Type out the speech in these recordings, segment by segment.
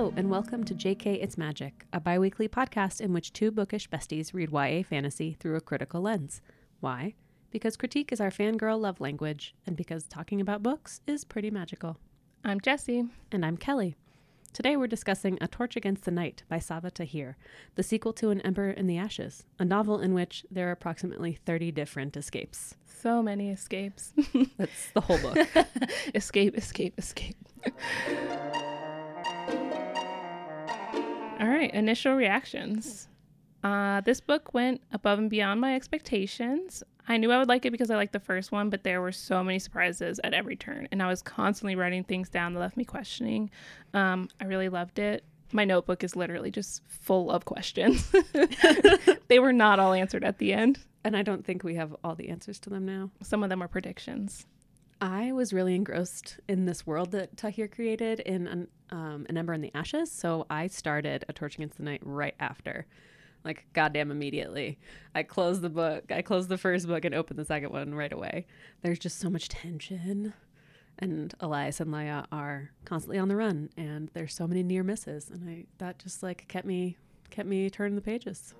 Hello, and welcome to JK It's Magic, a bi-weekly podcast in which two bookish besties read YA fantasy through a critical lens. Why? Because critique is our fangirl love language, and because talking about books is pretty magical. I'm Jessie. And I'm Kelly. Today we're discussing A Torch Against the Night by Sabaa Tahir, the sequel to An Ember in the Ashes, a novel in which there are approximately 30 different escapes. So many escapes. That's the whole book. Escape, escape, escape. All right, initial reactions. This book went above and beyond my expectations. I knew I would like it because I liked the first one, but there were so many surprises at every turn, and I was constantly writing things down that left me questioning. I really loved it. My notebook is literally just full of questions. They were not all answered at the end. And I don't think we have all the answers to them now. Some of them are predictions. I was really engrossed in this world that Tahir created in An Ember in the Ashes, so I started A Torch Against the Night right after. Like, goddamn immediately. I closed the book. I closed the first book and opened the second one right away. There's just so much tension. And Elias and Laia are constantly on the run, and there's so many near misses. And that just like kept me turning the pages.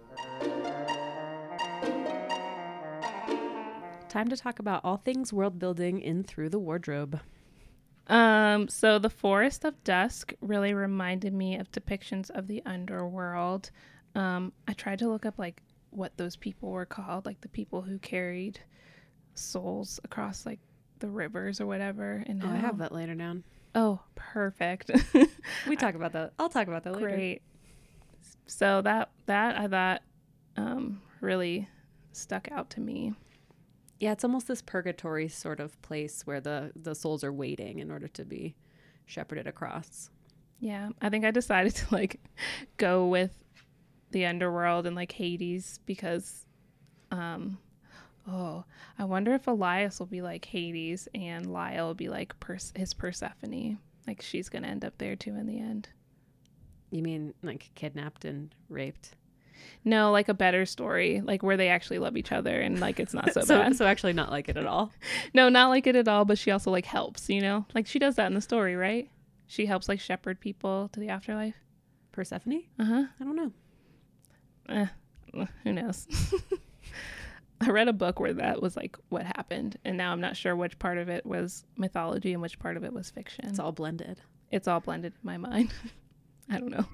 Time to talk about all things world building in Through the Wardrobe. So the Forest of Dusk really reminded me of depictions of the underworld. I tried to look up like what those people were called, like the people who carried souls across like the rivers or whatever. And I have that later down. Oh, perfect. We talk about that. I'll talk about that later. Great. So that I thought really stuck out to me. Yeah, it's almost this purgatory sort of place where the souls are waiting in order to be shepherded across. Yeah, I think I decided to like go with the underworld and like Hades because I wonder if Elias will be like Hades and Laia will be like his Persephone. Like she's gonna end up there too in the end. You mean like kidnapped and raped? No, like a better story, like where they actually love each other and like it's not so bad. So actually not like it at all. No, not like it at all, but she also like helps, you know? Like she does that in the story, right? She helps like shepherd people to the afterlife. Persephone? Uh-huh. I don't know. Who knows? I read a book where that was like what happened, and now I'm not sure which part of it was mythology and which part of it was fiction. It's all blended. It's all blended in my mind. I don't know.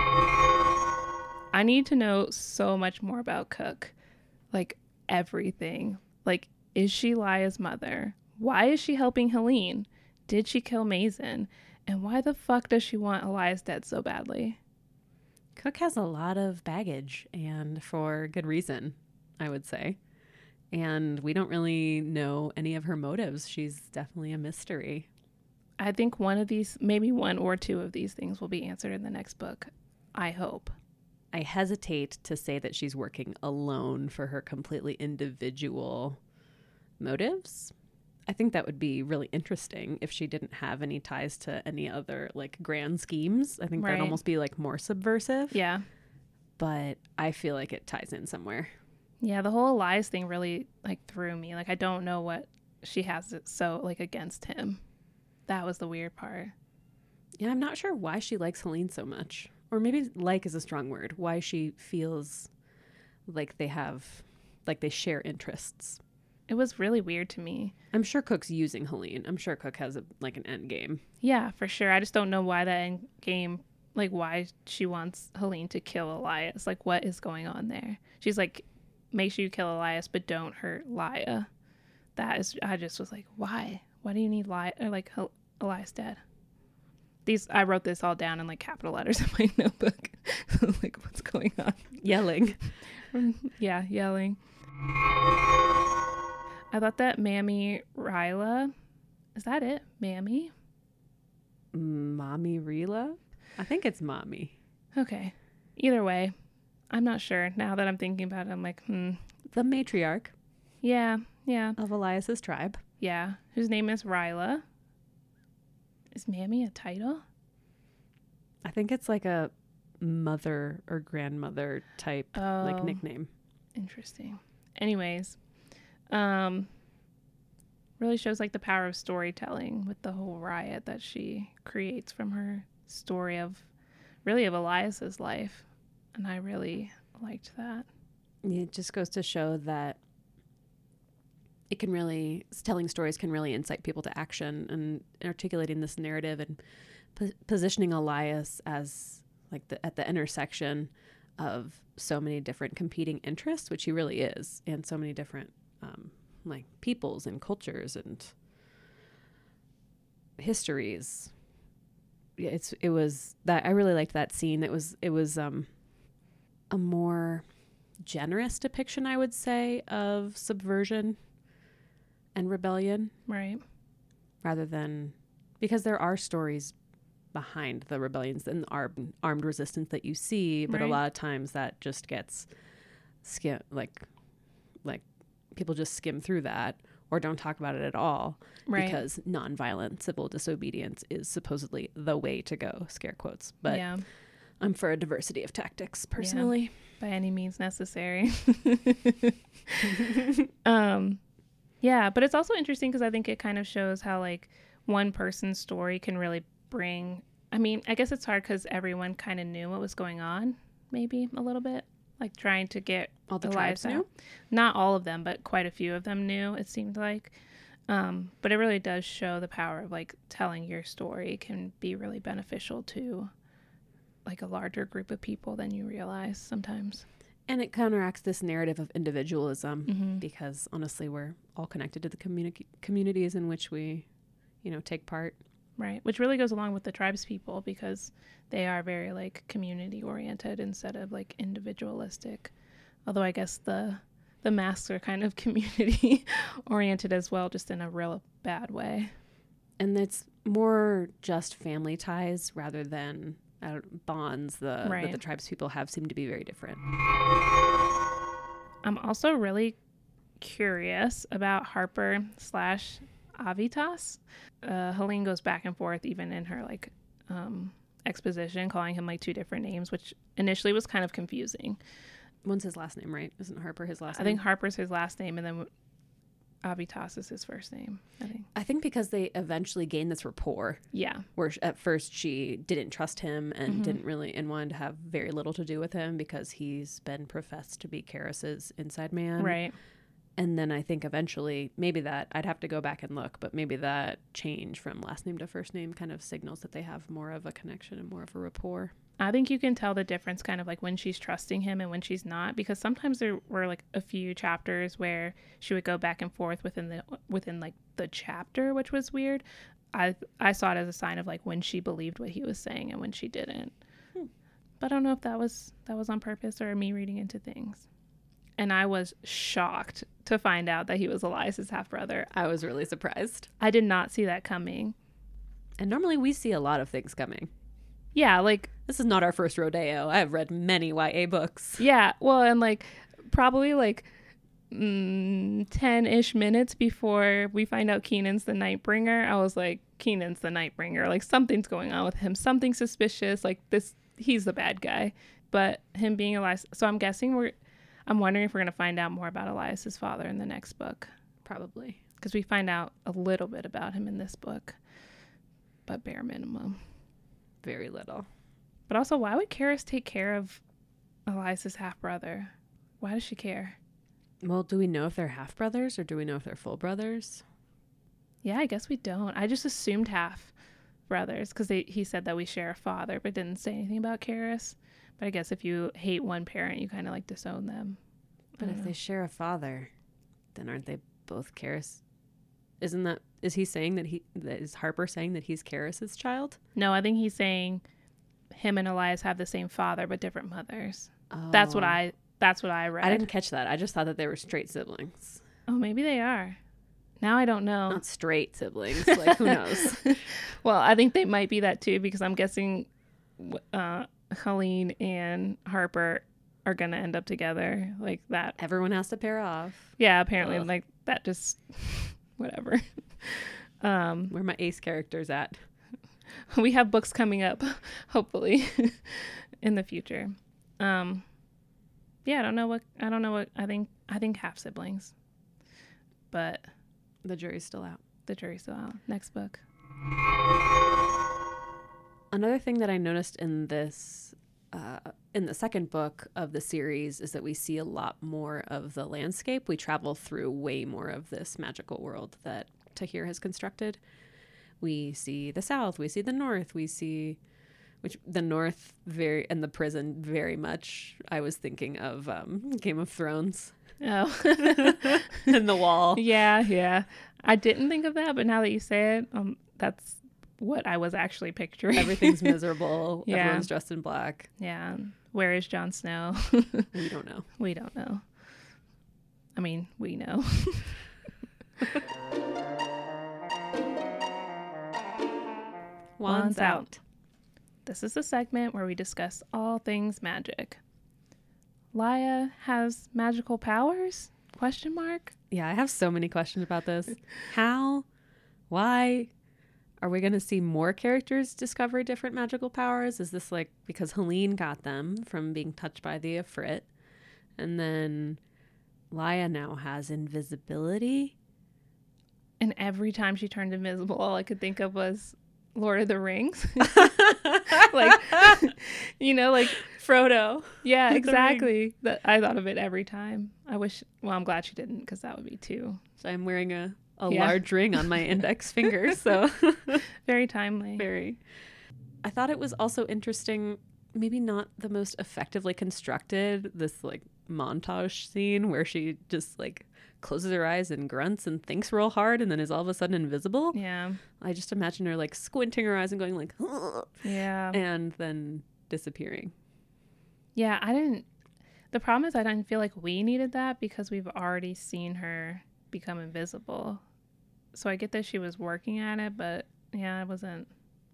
I need to know so much more about Cook. Like everything. Like, is she Laia's mother? Why is she helping Helene? Did she kill Mazin? And why the fuck does she want Elias dead so badly? Cook has a lot of baggage, and for good reason, I would say. And we don't really know any of her motives. She's definitely a mystery. I think one of these, maybe one or two of these things will be answered in the next book. I hope. I hesitate to say that she's working alone for her completely individual motives. I think that would be really interesting if she didn't have any ties to any other like grand schemes. I think that'd almost be like more subversive. Yeah. But I feel like it ties in somewhere. Yeah, the whole Elias thing really like threw me. Like I don't know what she has it so like against him. That was the weird part. Yeah, I'm not sure why she likes Helene so much. Or maybe like is a strong word. Why she feels like they share interests. It was really weird to me. I'm sure Cook's using Helene. I'm sure Cook has an end game. Yeah, for sure. I just don't know why that end game, like why she wants Helene to kill Elias. Like what is going on there? She's like, make sure you kill Elias, but don't hurt Laia. I just was like, why? Why do you need Elias dead? I wrote this all down in like capital letters in my notebook. Like, what's going on? Yelling. Yeah, yelling. I thought that Mammy Ryla, is that it? Mammy? Mommy Rila? I think it's Mommy. Okay. Either way, I'm not sure. Now that I'm thinking about it, I'm like, The matriarch. Yeah. Of Elias's tribe. Yeah. Whose name is Ryla. Is Mammy a title? I think it's like a mother or grandmother type like nickname. Interesting. Anyways, really shows like the power of storytelling with the whole riot that she creates from her story of really of Elias's life. And I really liked that. It just goes to show that telling stories can really incite people to action, and articulating this narrative and positioning Elias as like at the intersection of so many different competing interests, which he really is, and so many different like peoples and cultures and histories. Yeah, it was that I really liked that scene. It was a more generous depiction, I would say, of subversion and rebellion, Right. rather than, because there are stories behind the rebellions and armed resistance that you see, but Right. a lot of times that just gets like people just skim through that or don't talk about it at all, Right. because nonviolent civil disobedience is supposedly the way to go, scare quotes. But yeah, I'm for a diversity of tactics personally. by any means necessary. Yeah, but it's also interesting because I think it kind of shows how like one person's story can really bring, I mean, I guess it's hard because everyone kind of knew what was going on, maybe a little bit, like trying to get All the Elias tribes out. knew? Not all of them, but quite a few of them knew, it seemed like. But it really does show the power of like telling your story can be really beneficial to like a larger group of people than you realize sometimes. And it counteracts this narrative of individualism, Mm-hmm. because honestly, we're all connected to the communities in which we, take part. Right, which really goes along with the tribes people because they are very like community oriented instead of like individualistic. Although I guess the masks are kind of community oriented as well, just in a real bad way. And it's more just family ties rather than bonds that Right. the tribes people have seem to be very different. I'm also really curious about Harper / Avitas. Helene goes back and forth even in her like exposition, calling him like two different names, which initially was kind of confusing. One's his last name, right? Isn't Harper his last I name? think Harper's his last name, and then Avitas is his first name, I think. Because they eventually gained this rapport Yeah. where at first she didn't trust him and Mhm. didn't really, and wanted to have very little to do with him because he's been professed to be Karis's inside man. Right. And then I think eventually, maybe that, I'd have to go back and look, but maybe that change from last name to first name kind of signals that they have more of a connection and more of a rapport. I think you can tell the difference kind of like when she's trusting him and when she's not, because sometimes there were like a few chapters where she would go back and forth within like the chapter, which was weird. I saw it as a sign of like when she believed what he was saying and when she didn't. But I don't know if that was on purpose or me reading into things. And I was shocked to find out that he was Elias's half brother. I was really surprised. I did not see that coming. And normally we see a lot of things coming. Yeah, like This is not our first rodeo. I have read many YA books. yeah, well, and like probably like 10-ish minutes before we find out Keenan's the Nightbringer, I was like, Keenan's the Nightbringer. Like something's going on with him. Something suspicious. Like this, he's the bad guy. But him being Elias, so I'm wondering if we're gonna find out more about Elias's father in the next book, Probably. because we find out a little bit about him in this book, but bare minimum. Very little. But also, why would Karis take care of Elias's half brother? Why does she care? Well, do we know if they're half brothers or do we know if they're full brothers? Yeah, I guess we don't. I just assumed half brothers because he said that we share a father, but didn't say anything about Karis. But I guess if you hate one parent, you kind of like disown them. But if they share a father, then aren't they both Karis? Is he saying is Harper saying that he's Karis's child? No, I think he's saying him and Elias have the same father but different mothers. Oh. That's what I read. I didn't catch that. I just thought that they were straight siblings. Oh, maybe they are. Now I don't know. Not straight siblings. Like, who knows? Well, I think they might be that too because I'm guessing Helene and Harper are going to end up together like that. Everyone has to pair off. Yeah, apparently Ugh. like that just whatever. Where my ace character's at. We have books coming up, hopefully, in the future. Yeah, I don't know what I think half siblings. But The jury's still out. the jury's still out. Next book. Another thing that I noticed in this, in the second book of the series, is that we see a lot more of the landscape. We travel through way more of this magical world that Tahir has constructed. We see the south, we see the north, we see, which the north very, and the prison very much. I was thinking of Game of Thrones. Oh. And the wall. Yeah. I didn't think of that, but now that you say it, that's what I was actually picturing. Everything's miserable. Yeah. Everyone's dressed in black. Yeah. Where is Jon Snow? We don't know. We don't know. I mean, we know. Wands out. This is a segment where we discuss all things magic. Laia has magical powers? Question mark? Yeah, I have so many questions about this. How? Why? Are we going to see more characters discover different magical powers? Is this like because Helene got them from being touched by the Ifrit? And then Laia now has invisibility? And every time she turned invisible, all I could think of was Lord of the Rings. Like, like Frodo. Yeah, exactly. That I thought of it every time. I'm glad she didn't, because that would be too. So I'm wearing a large ring on my index finger, so very timely. Very. I thought it was also interesting, maybe not the most effectively constructed, this like montage scene where she just like closes her eyes and grunts and thinks real hard and then is all of a sudden invisible. Yeah. I just imagine her like squinting her eyes and going like, ugh, yeah, and then disappearing. Yeah, the problem is I didn't feel like we needed that because we've already seen her become invisible. So I get that she was working at it, but yeah, I wasn't.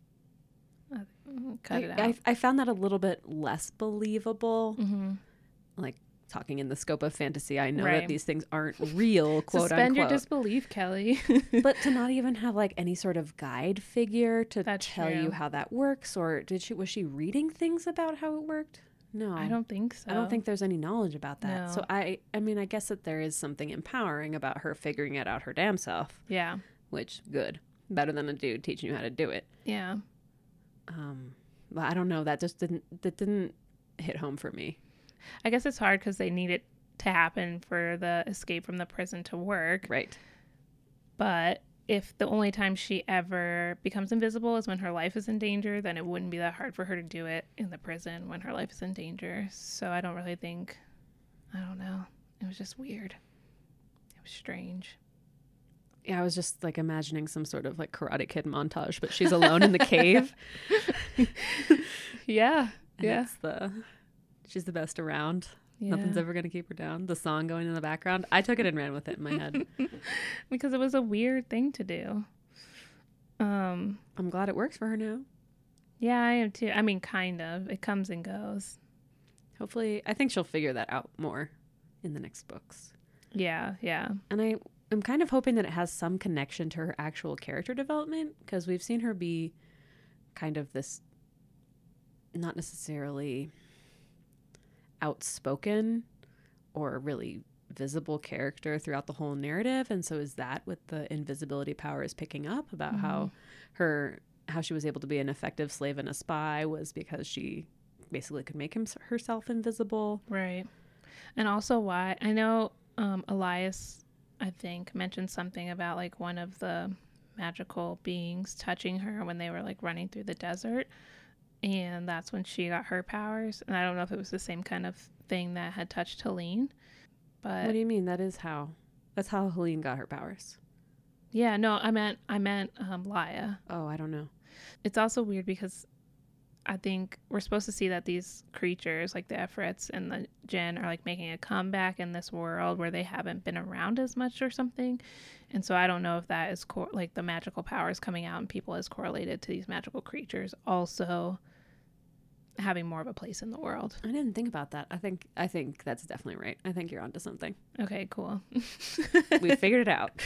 Cut it out. I found that a little bit less believable. Mm-hmm. Like talking in the scope of fantasy, I know Right. that these things aren't real, quote Suspend unquote. your disbelief, Kelly. But to not even have like any sort of guide figure to That's tell true. you how that works, or was she reading things about how it worked? No, I don't think so. I don't think there's any knowledge about that. No. So I mean, I guess that there is something empowering about her figuring it out her damn self, Yeah. which good, better than a dude teaching you how to do it. Yeah. But I don't know. That didn't hit home for me. I guess it's hard because they need it to happen for the escape from the prison to work. Right. But if the only time she ever becomes invisible is when her life is in danger, then it wouldn't be that hard for her to do it in the prison when her life is in danger. So I don't really think, I don't know. It was just weird. It was strange. Yeah, I was just like imagining some sort of like Karate Kid montage, but she's alone in the cave. Yeah. And Yeah. She's the best around. Yeah. Nothing's ever going to keep her down. The song going in the background. I took it and ran with it in my head. Because it was a weird thing to do. I'm glad it works for her now. Yeah, I am too. I mean, kind of. It comes and goes. Hopefully, I think she'll figure that out more in the next books. Yeah, yeah. And I'm kind of hoping that it has some connection to her actual character development, because we've seen her be kind of this not necessarily outspoken or really visible character throughout the whole narrative. And so is that what the invisibility power is picking up about how she was able to be an effective slave and a spy was because she basically could make herself invisible. Right. And also why I know Elias, I think, mentioned something about like one of the magical beings touching her when they were like running through the desert, and that's when she got her powers. And I don't know if it was the same kind of thing that had touched Helene, but What do you mean? That's how Helene got her powers. yeah, no, I meant Laia. Oh, I don't know. It's also weird because I think we're supposed to see that these creatures like the Ifrits and the Jinn are like making a comeback in this world where they haven't been around as much or something. And so I don't know if that is like the magical powers coming out in people is correlated to these magical creatures also having more of a place in the world. I didn't think about that. I think that's definitely right. I think you're onto something. Okay, cool. We figured it out.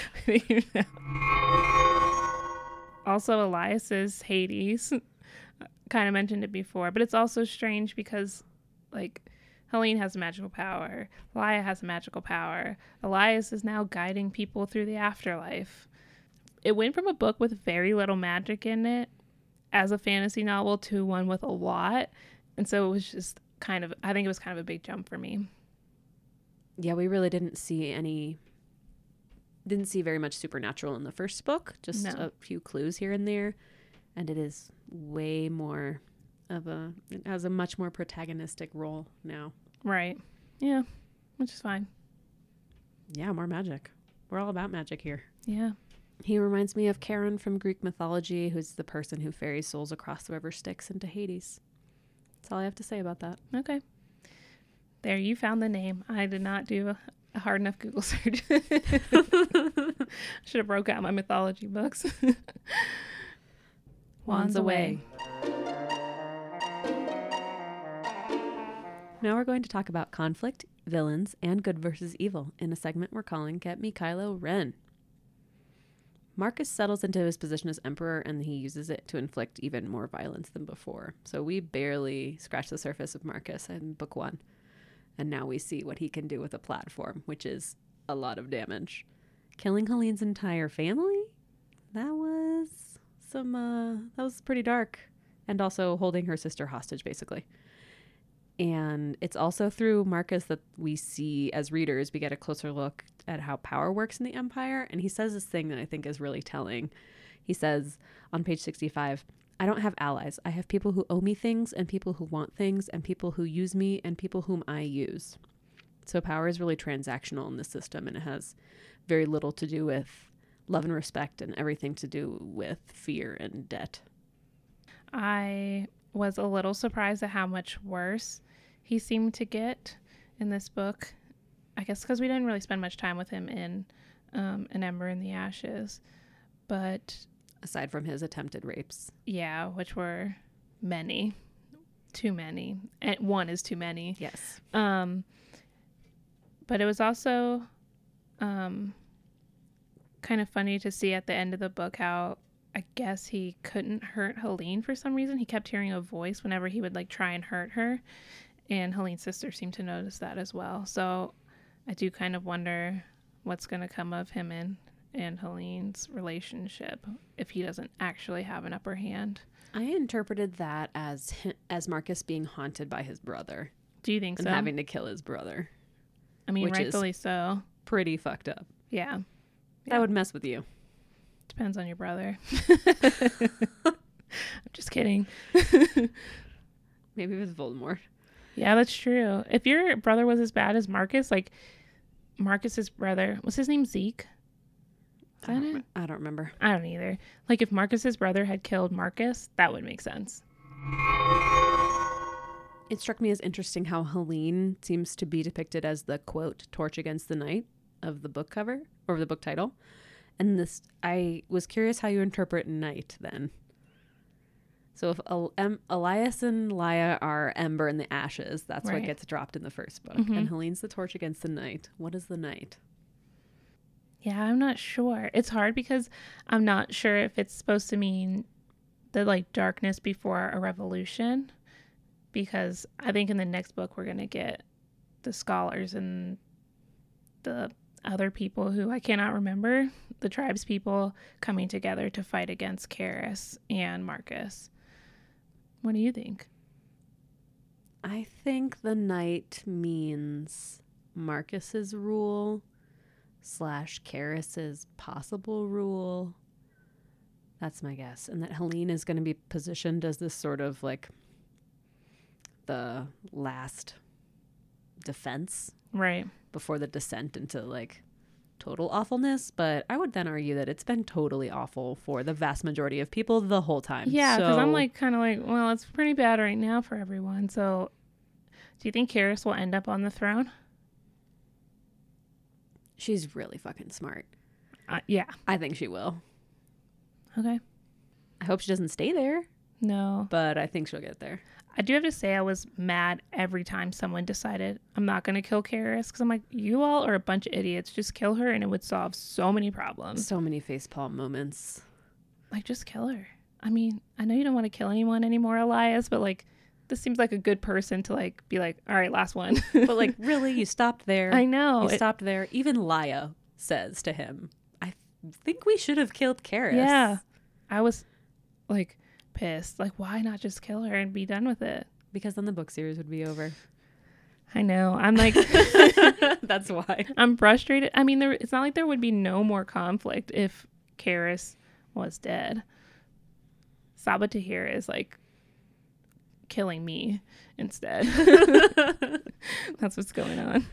Also, Elias's Hades. Kind of mentioned it before, but it's also strange because like Helene has a magical power, Laia has a magical power, Elias is now guiding people through the afterlife. It went from a book with very little magic in it as a fantasy novel to one with a lot. And so it was just I think it was kind of a big jump for me. Yeah, we really didn't see very much supernatural in the first book, just a few clues here and there. And it is way more it has a much more protagonistic role now. Right. Yeah, which is fine. Yeah, more magic. We're all about magic here. Yeah. He reminds me of Charon from Greek mythology, who's the person who ferries souls across the river Styx into Hades. That's all I have to say about that. Okay. There, you found the name. I did not do a hard enough Google search. Should have broke out my mythology books. Wands away. Now we're going to talk about conflict, villains, and good versus evil in a segment we're calling Get Me Kylo Ren. Marcus settles into his position as emperor, and he uses it to inflict even more violence than before. So we barely scratched the surface of Marcus in book 1. And now we see what he can do with a platform, which is a lot of damage. Killing Helene's entire family? That was pretty dark. And also holding her sister hostage, basically. And it's also through Marcus that we see, as readers, we get a closer look at how power works in the Empire. And he says this thing that I think is really telling. He says on page 65, "I don't have allies. I have people who owe me things and people who want things and people who use me and people whom I use." So power is really transactional in this system, and it has very little to do with love and respect and everything to do with fear and debt. I was a little surprised at how much worse he seemed to get in this book. I guess because we didn't really spend much time with him in An Ember in the Ashes. But aside from his attempted rapes. Yeah, which were many. Too many. And one is too many. Yes. But it was also kind of funny to see at the end of the book how I guess he couldn't hurt Helene for some reason. He kept hearing a voice whenever he would try and hurt her. And Helene's sister seemed to notice that as well. So I do kind of wonder what's going to come of him and Helene's relationship if he doesn't actually have an upper hand. I interpreted that as Marcus being haunted by his brother. Do you think so? And having to kill his brother. I mean, rightfully so. Pretty fucked up. Yeah. That would mess with you. Depends on your brother. I'm just kidding. Maybe it was Voldemort. Yeah, that's true. If your brother was as bad as Marcus, Marcus's brother, was his name Zeke? I don't remember. I don't either. If Marcus's brother had killed Marcus, that would make sense. It struck me as interesting how Helene seems to be depicted as the, quote, torch against the night of the book cover, or the book title. And I was curious how you interpret night then. So if Elias and Laia are ember in the ashes, that's right. What gets dropped in the first book. Mm-hmm. And Helene's the torch against the night. What is the night? Yeah, I'm not sure. It's hard because I'm not sure if it's supposed to mean the darkness before a revolution. Because I think in the next book we're going to get the scholars and the other people who I cannot remember, the tribes people coming together to fight against Karis and Marcus. What do you think? I think the night means Marcus's rule / Karis's possible rule. That's my guess. And that Helene is going to be positioned as this sort of the last defense. Right. Before the descent into total awfulness. But I would then argue that it's been totally awful for the vast majority of people the whole time. Yeah, because I'm well, it's pretty bad right now for everyone. So do you think Karis will end up on the throne? She's really fucking smart. Yeah. I think she will. Okay. I hope she doesn't stay there. No. But I think she'll get there. I do have to say I was mad every time someone decided I'm not going to kill Karis because I'm like, you all are a bunch of idiots. Just kill her and it would solve so many problems. So many facepalm moments. Just kill her. I mean, I know you don't want to kill anyone anymore, Elias, but this seems like a good person to be all right, last one. But really, you stopped there. I know. You stopped there. Even Laia says to him, I think we should have killed Karis. Yeah. I was pissed. Like, why not just kill her and be done with it? Because then the book series would be over. I know. I'm like, that's why. I'm frustrated. I mean, it's not like there would be no more conflict if Karis was dead. Saba Tahir is like killing me instead. That's what's going on.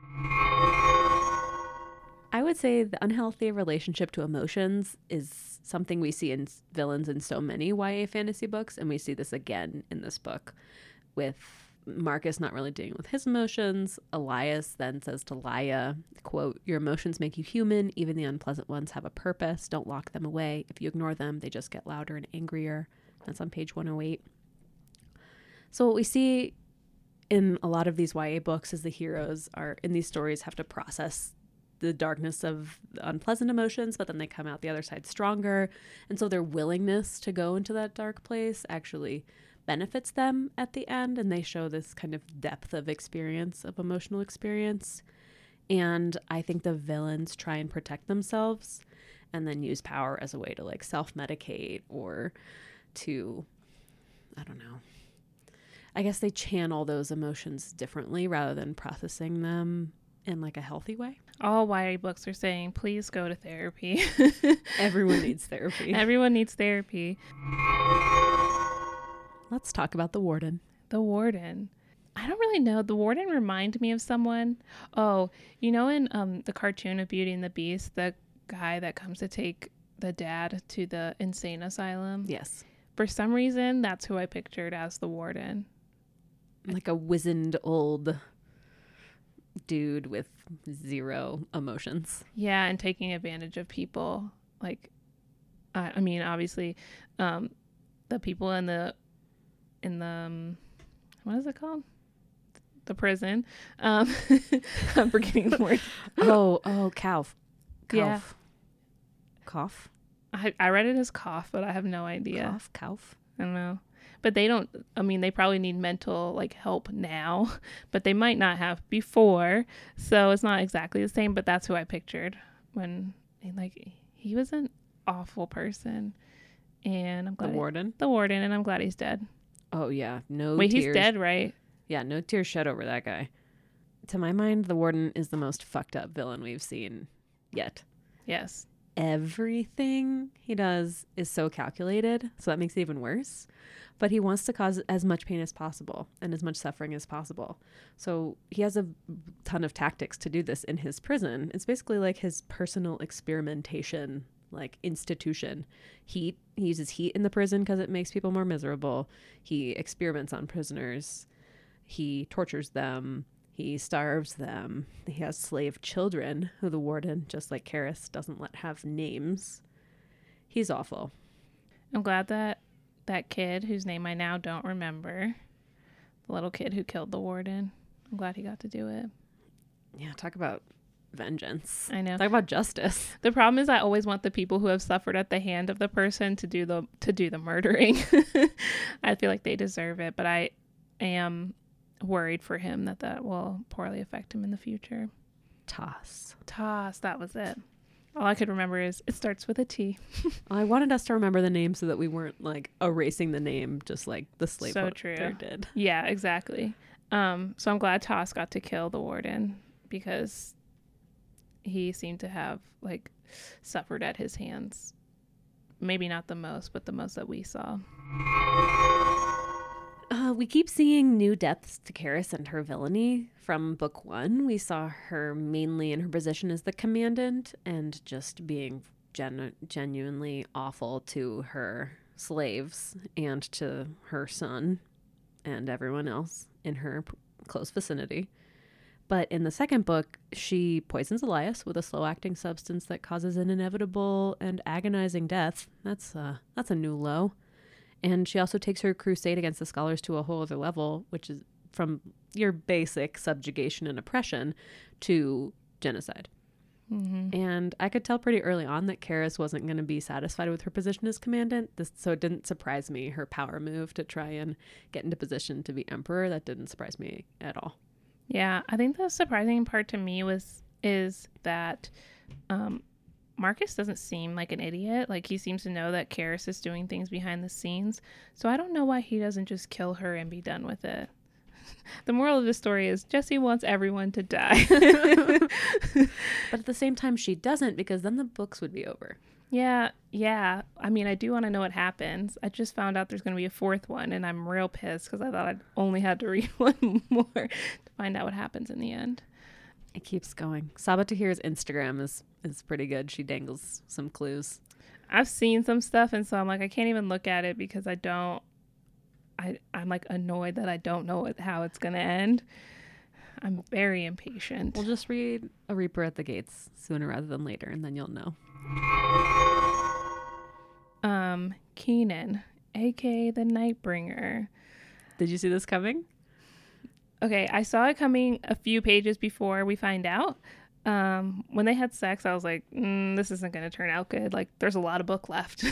I would say the unhealthy relationship to emotions is something we see in villains in so many YA fantasy books, and we see this again in this book with Marcus not really dealing with his emotions. Elias then says to Laia, quote, "Your emotions make you human. Even the unpleasant ones have a purpose. Don't lock them away. If you ignore them, they just get louder and angrier." That's on page 108. So what we see in a lot of these YA books is the heroes are in these stories have to process the darkness of the unpleasant emotions, but then they come out the other side stronger. And so their willingness to go into that dark place actually benefits them at the end, and they show this kind of depth of experience, of emotional experience. And I think the villains try and protect themselves and then use power as a way to like self-medicate or to, I don't know, I guess they channel those emotions differently rather than processing them in like a healthy way. All YA books are saying, please go to therapy. Everyone needs therapy. Everyone needs therapy. Let's talk about the warden. The warden. I don't really know. The warden reminded me of someone. Oh, you know, in the cartoon of Beauty and the Beast, the guy that comes to take the dad to the insane asylum. Yes. For some reason, that's who I pictured as the warden. Like a wizened old dude with zero emotions. Yeah, and taking advantage of people. Like, I mean, obviously, the people in the what is it called? The prison. I'm forgetting the word. Kauf. Yeah. Cough. I read it as cough, but I have no idea. Kauf. I don't know. But they don't, I mean, they probably need mental like help now, but they might not have before. So it's not exactly the same, but that's who I pictured when he was an awful person. And I'm glad The warden, and I'm glad he's dead. Oh yeah. No Wait, tears. he's dead, right? Yeah, no tears shed over that guy. To my mind, the warden is the most fucked up villain we've seen yet. Yes. Everything he does is so calculated, so that makes it even worse. But he wants to cause as much pain as possible and as much suffering as possible. So he has a ton of tactics to do this in his prison. It's basically like his personal experimentation, like institution. Heat. He uses heat in the prison because it makes people more miserable. He experiments on prisoners. He tortures them. He starves them. He has slave children who the warden, just like Karis, doesn't let have names. He's awful. I'm glad that kid, whose name I now don't remember, the little kid who killed the warden, I'm glad he got to do it. Yeah, talk about vengeance. I know. Talk about justice. The problem is I always want the people who have suffered at the hand of the person to do the murdering. I feel like they deserve it, but I am worried for him that will poorly affect him in the future. Toss, that was it. All I could remember is it starts with a T. I wanted us to remember the name so that we weren't like erasing the name just like the slave so owner true. did. Yeah, exactly. So I'm glad Toss got to kill the warden because he seemed to have like suffered at his hands. Maybe not the most, but the most that we saw. We keep seeing new depths to Karis and her villainy. From book 1, we saw her mainly in her position as the commandant and just being genuinely awful to her slaves and to her son and everyone else in her close vicinity. But in the second book, she poisons Elias with a slow-acting substance that causes an inevitable and agonizing death. That's a new low. And she also takes her crusade against the scholars to a whole other level, which is from your basic subjugation and oppression to genocide. Mm-hmm. And I could tell pretty early on that Karis wasn't going to be satisfied with her position as commandant. So it didn't surprise me, her power move to try and get into position to be emperor. That didn't surprise me at all. Yeah, I think the surprising part to me is that Marcus doesn't seem like an idiot. Like, he seems to know that Karis is doing things behind the scenes. So I don't know why he doesn't just kill her and be done with it. The moral of the story is Jessie wants everyone to die. But at the same time, she doesn't, because then the books would be over. Yeah. I mean, I do want to know what happens. I just found out there's going to be a fourth one, and I'm real pissed because I thought I'd only had to read one more to find out what happens in the end. It keeps going. Saba Tahir's Instagram is pretty good. She dangles some clues. I've seen some stuff, and so I'm like, I can't even look at it because I'm like annoyed that I don't know how it's going to end. I'm very impatient. We'll just read A Reaper at the Gates sooner rather than later, and then you'll know. Keenan, aka the Nightbringer. Did you see this coming? Okay, I saw it coming a few pages before we find out. When they had sex, I was like, this isn't going to turn out good. Like, there's a lot of book left.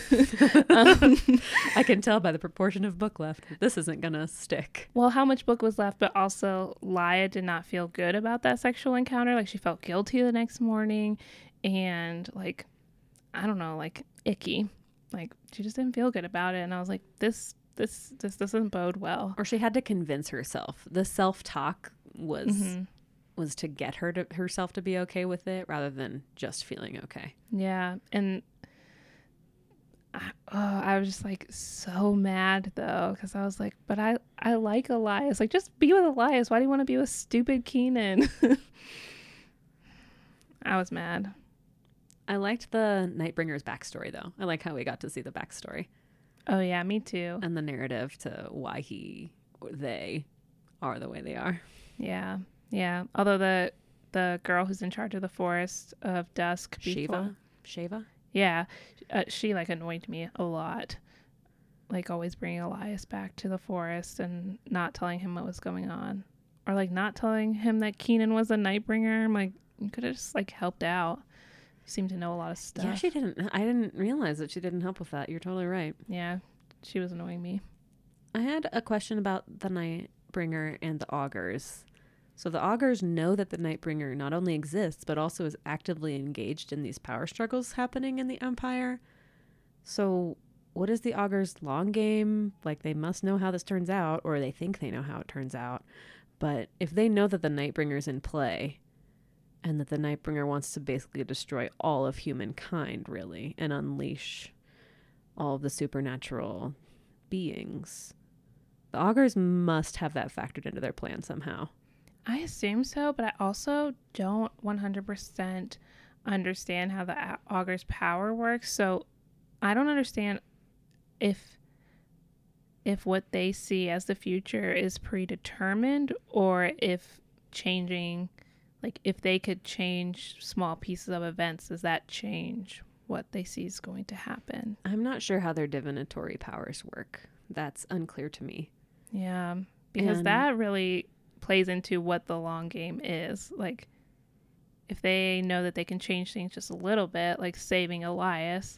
I can tell by the proportion of book left that this isn't going to stick. Well, how much book was left, but also Laia did not feel good about that sexual encounter. Like, she felt guilty the next morning and, like, I don't know, like, icky. Like, she just didn't feel good about it. And I was like, this doesn't bode well. Or she had to convince herself. The self-talk was to get herself to be okay with it rather than just feeling okay. Yeah. And I was just like so mad though, because I was like, but I like Elias. Like, just be with Elias. Why do you want to be with stupid Keenan? I was mad. I liked the Nightbringer's backstory though. I like how we got to see the backstory. Oh yeah, me too. And the narrative to why they are the way they are. Yeah. Yeah. Although the girl who's in charge of the Forest of Dusk, Shiva. Yeah, she like annoyed me a lot. Like, always bringing Elias back to the forest and not telling him what was going on, or like not telling him that Keenan was a Nightbringer. I'm like, you could have just like helped out. You seem to know a lot of stuff. Yeah, she didn't. I didn't realize that she didn't help with that. You're totally right. Yeah, she was annoying me. I had a question about the Nightbringer and the Augurs. So the Augurs know that the Nightbringer not only exists, but also is actively engaged in these power struggles happening in the Empire. So what is the Augurs' long game? Like, they must know how this turns out, or they think they know how it turns out. But if they know that the Nightbringer's in play, and that the Nightbringer wants to basically destroy all of humankind, really, and unleash all of the supernatural beings, the Augurs must have that factored into their plan somehow. I assume so, but I also don't 100% understand how the Augur's power works. So I don't understand if what they see as the future is predetermined, or if changing, like, if they could change small pieces of events, does that change what they see is going to happen? I'm not sure how their divinatory powers work. That's unclear to me. Yeah, because that really plays into what the long game is. Like, if they know that they can change things just a little bit, like saving Elias.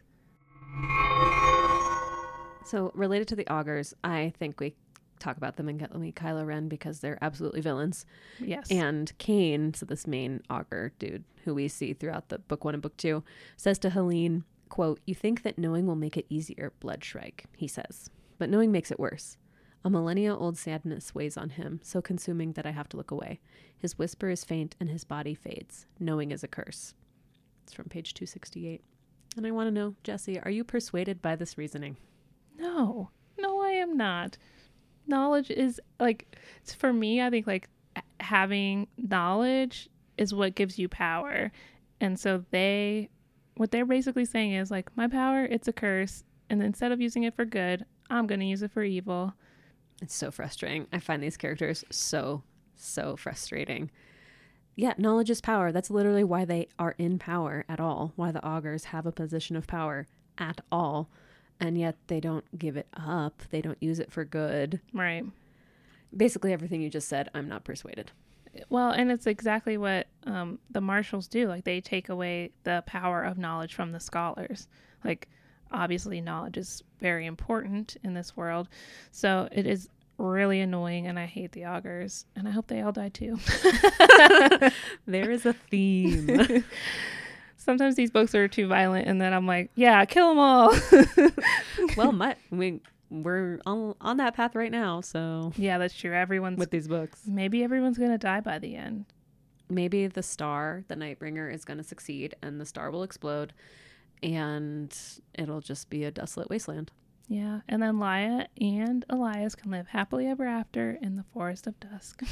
So related to the Augurs, I think we talk about them in Kylo Ren because they're absolutely villains. Yes. And Cain, so this main Augur dude who we see throughout the book 1 and book 2, says to Helene, quote, "You think that knowing will make it easier, Bloodshrike," he says. "But knowing makes it worse. A millennia-old sadness weighs on him, so consuming that I have to look away. His whisper is faint and his body fades. Knowing is a curse." It's from page 268. And I want to know, Jessie, are you persuaded by this reasoning? No, I am not. Knowledge is, like, for me, I think, like, having knowledge is what gives you power. And so what they're basically saying is, like, my power, it's a curse. And instead of using it for good, I'm going to use it for evil. It's so frustrating. I find these characters so frustrating. Yeah, knowledge is power. That's literally why they are in power at all, why the Augurs have a position of power at all. And yet they don't give it up. They don't use it for good. Right. Basically everything you just said, I'm not persuaded. Well, and it's exactly what the marshals do. Like, they take away the power of knowledge from the scholars. Like, obviously knowledge is very important in this world. So it is really annoying, and I hate the Augurs, and I hope they all die too. There is a theme. Sometimes these books are too violent, and then I'm like, yeah, kill them all. Well, we're on that path right now, so Yeah, that's true. with these books. Maybe everyone's gonna die by the end. Maybe the star, the Nightbringer, is going to succeed, and the star will explode, and it'll just be a desolate wasteland. Yeah, and then Laia and Elias can live happily ever after in the Forest of Dusk.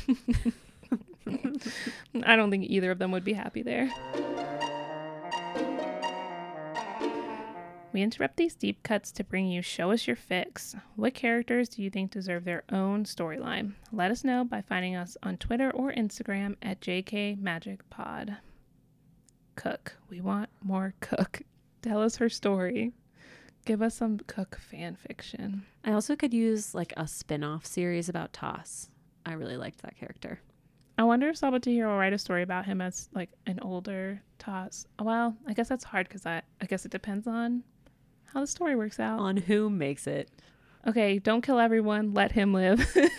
I don't think either of them would be happy there. We interrupt these deep cuts to bring you Show Us Your Fix. What characters do you think deserve their own storyline? Let us know by finding us on Twitter or Instagram at JKMagicPod. Cook. We want more Cook. Tell us her story. Give us some Cook fan fiction. I also could use like a spin-off series about Toss. I really liked that character. I wonder if Sabatihiro will write a story about him as like an older Toss. Well, I guess that's hard because I guess it depends on how the story works out. On who makes it. Okay, don't kill everyone. Let him live.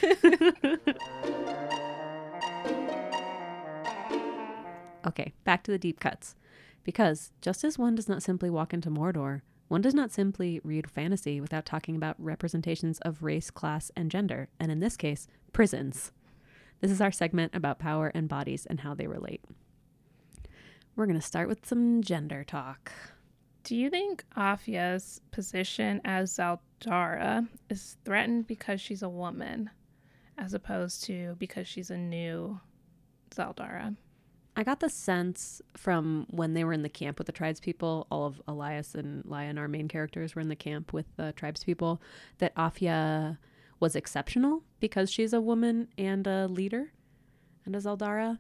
Okay, back to the deep cuts. Because just as one does not simply walk into Mordor, one does not simply read fantasy without talking about representations of race, class, and gender, and in this case, prisons. This is our segment about power and bodies and how they relate. We're going to start with some gender talk. Do you think Afya's position as Zaldara is threatened because she's a woman, as opposed to because she's a new Zaldara? I got the sense from when they were in the camp with the tribespeople, all of Elias and Lion, our main characters, were in the camp with the tribespeople, that Afya was exceptional because she's a woman and a leader and a Zaldara.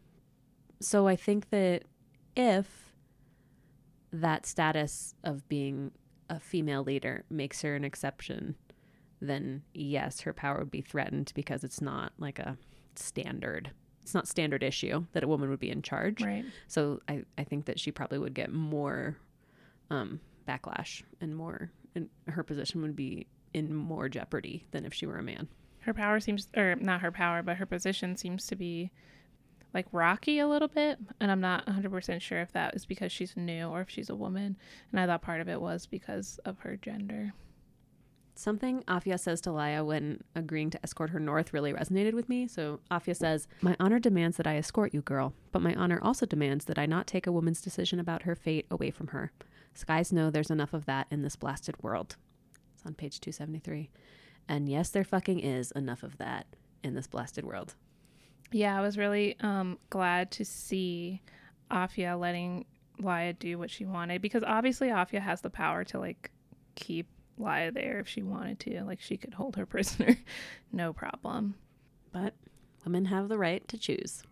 So I think that if that status of being a female leader makes her an exception, then yes, her power would be threatened because it's not like a standard. It's not standard issue that a woman would be in charge. Right. So I think that she probably would get more backlash and her position would be in more jeopardy than if she were a man. Her power seems, or not her power, but her position seems to be like rocky a little bit, and I'm not 100% sure if that is because she's new or if she's a woman, and I thought part of it was because of her gender. Something Afya says to Laia when agreeing to escort her north really resonated with me. So Afya says, "My honor demands that I escort you, girl, but my honor also demands that I not take a woman's decision about her fate away from her. Skies know there's enough of that in this blasted world." It's on page 273. And yes, there fucking is enough of that in this blasted world. Yeah, I was really glad to see Afya letting Laia do what she wanted, because obviously Afya has the power to like keep Laia there if she wanted to. Like she could hold her prisoner, no problem. But women have the right to choose.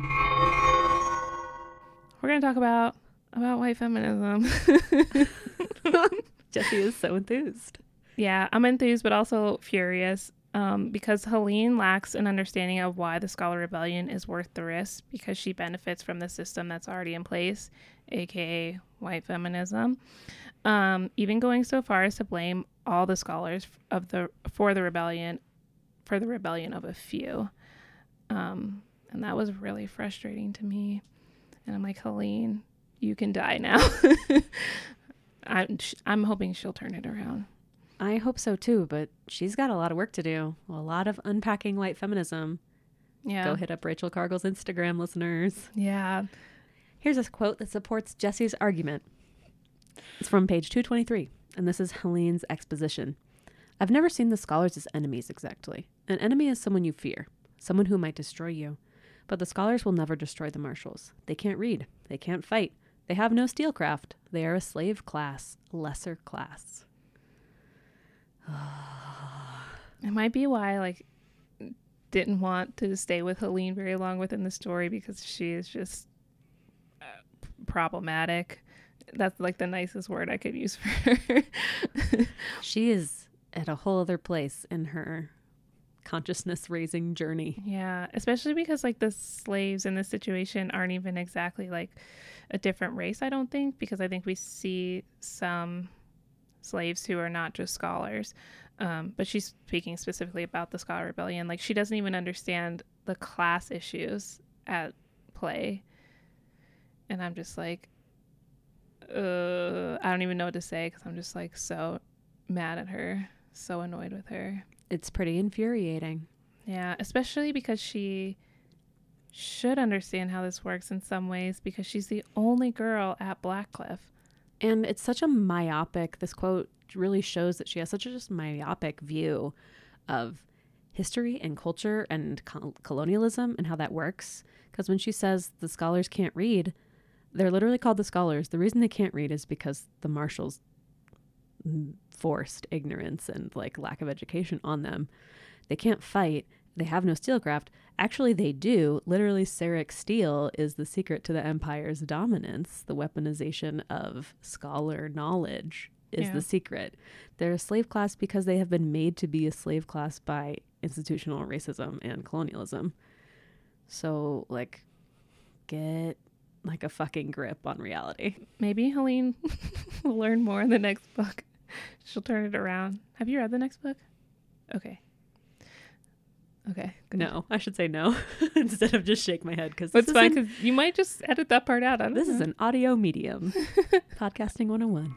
We're gonna talk about white feminism. Jessie is so enthused. Yeah, I'm enthused, but also furious. Because Helene lacks an understanding of why the Scholar Rebellion is worth the risk, because she benefits from the system that's already in place, aka white feminism. Even going so far as to blame all the scholars for the rebellion of a few. And that was really frustrating to me. And I'm like, Helene, you can die now. I'm hoping she'll turn it around. I hope so too, but she's got a lot of work to do. A lot of unpacking white feminism. Yeah. Go hit up Rachel Cargill's Instagram, listeners. Yeah. Here's a quote that supports Jessie's argument. It's from page 223, and this is Helene's exposition. "I've never seen the scholars as enemies exactly. An enemy is someone you fear, someone who might destroy you. But the scholars will never destroy the marshals. They can't read. They can't fight. They have no steelcraft. They are a slave class, a lesser class." It might be why I didn't want to stay with Helene very long within the story, because she is just problematic. That's like the nicest word I could use for her. She is at a whole other place in her consciousness raising journey. Yeah, especially because the slaves in this situation aren't even exactly a different race, I don't think, because I think we see some slaves who are not just scholars, but she's speaking specifically about the Scholar Rebellion. She doesn't even understand the class issues at play, and I'm just like, I don't even know what to say because I'm just like so mad at her, so annoyed with her. It's pretty infuriating. Yeah, especially because she should understand how this works in some ways because she's the only girl at Blackcliff. And it's such a myopic, this quote really shows that she has such a just myopic view of history and culture and colonialism and how that works. Because when she says the scholars can't read, they're literally called the scholars. The reason they can't read is because the marshals forced ignorance and like lack of education on them. They can't fight. They have no steelcraft. Actually, they do. Literally, Sarek steel is the secret to the Empire's dominance. The weaponization of scholar knowledge is the secret. They're a slave class because they have been made to be a slave class by institutional racism and colonialism. So, like, get like a fucking grip on reality. Maybe Helene will learn more in the next book. She'll turn it around. Have you read the next book? Okay. No, I should say no instead of just shake my head because it's fine because you might just edit that part out. This is an audio medium. Podcasting 101.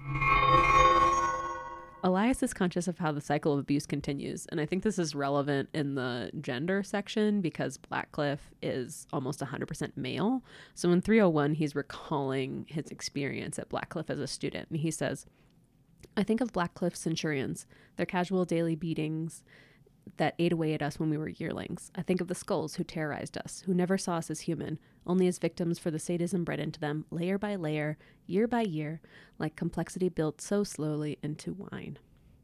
Elias is conscious of how the cycle of abuse continues, and I think this is relevant in the gender section because Blackcliff is almost 100% male. So in 301, he's recalling his experience at Blackcliff as a student, and he says, I think of Blackcliff centurions, their casual daily beatings that ate away at us when we were yearlings. I think of the skulls who terrorized us, who never saw us as human, only as victims for the sadism bred into them, layer by layer, year by year, like complexity built so slowly into wine.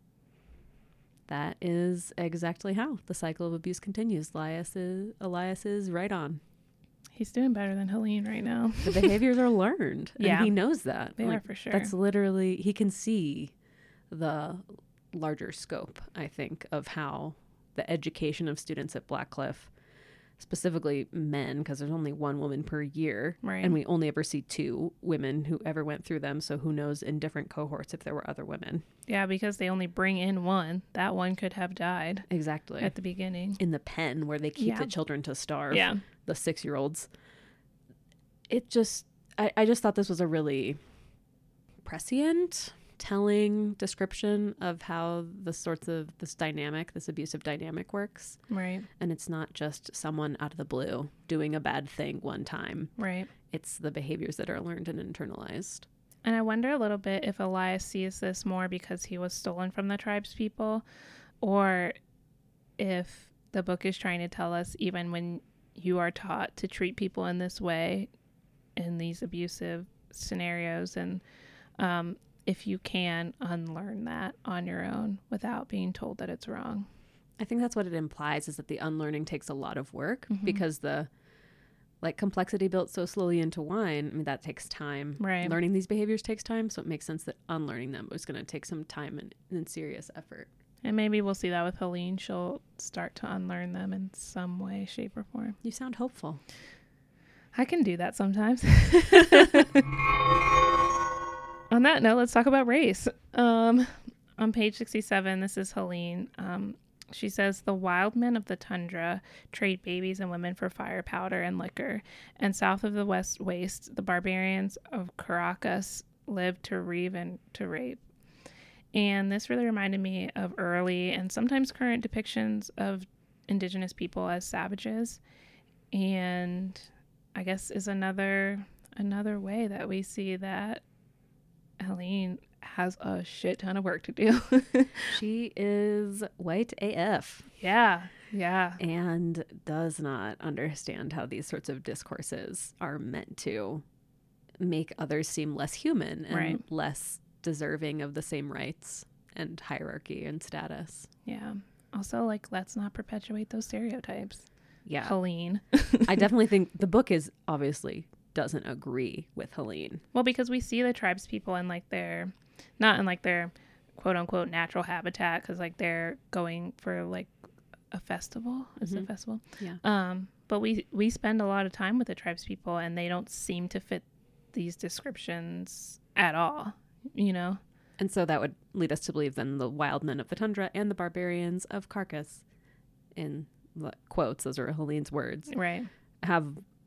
That is exactly how the cycle of abuse continues. Elias is right on. He's doing better than Helene right now. The behaviors are learned, and he knows that. They are for sure. That's literally, he can see the larger scope, I think, of how the education of students at Blackcliff, specifically men, because there's only one woman per year, right? And we only ever see 2 women who ever went through them. So who knows in different cohorts if there were other women. Yeah, because they only bring in one. That one could have died. Exactly. At the beginning. In the pen where they keep the children to starve. Yeah. The 6-year-olds. It just, I just thought this was a really prescient, telling description of how this abusive dynamic works. Right. And it's not just someone out of the blue doing a bad thing one time. Right. It's the behaviors that are learned and internalized. And I wonder a little bit if Elias sees this more because he was stolen from the tribespeople, or if the book is trying to tell us even when you are taught to treat people in this way, in these abusive scenarios, and if you can unlearn that on your own without being told that it's wrong. I think that's what it implies, is that the unlearning takes a lot of work, because the complexity built so slowly into wine, I mean, that takes time. Right. Learning these behaviors takes time, so it makes sense that unlearning them is going to take some time and serious effort. And maybe we'll see that with Helene. She'll start to unlearn them in some way, shape, or form. You sound hopeful. I can do that sometimes. On that note, let's talk about race. On page 67, this is Helene. She says, the wild men of the tundra trade babies and women for fire powder and liquor. And south of the West Waste, the barbarians of Caracas live to reave and to rape. And this really reminded me of early and sometimes current depictions of indigenous people as savages. And I guess is another way that we see that Helene has a shit ton of work to do. She is white AF. Yeah. And does not understand how these sorts of discourses are meant to make others seem less human and less deserving of the same rights and hierarchy and status. Yeah. Also, let's not perpetuate those stereotypes. Yeah. Helene. I definitely think the book obviously doesn't agree with Helene. Well, because we see the tribes people in their, not in their quote unquote natural habitat, because they're going for a festival. Is it a festival? Yeah. But we spend a lot of time with the tribes people, and they don't seem to fit these descriptions at all, And so that would lead us to believe then the wild men of the tundra and the barbarians of Carcass, in quotes, those are Helene's words, right, have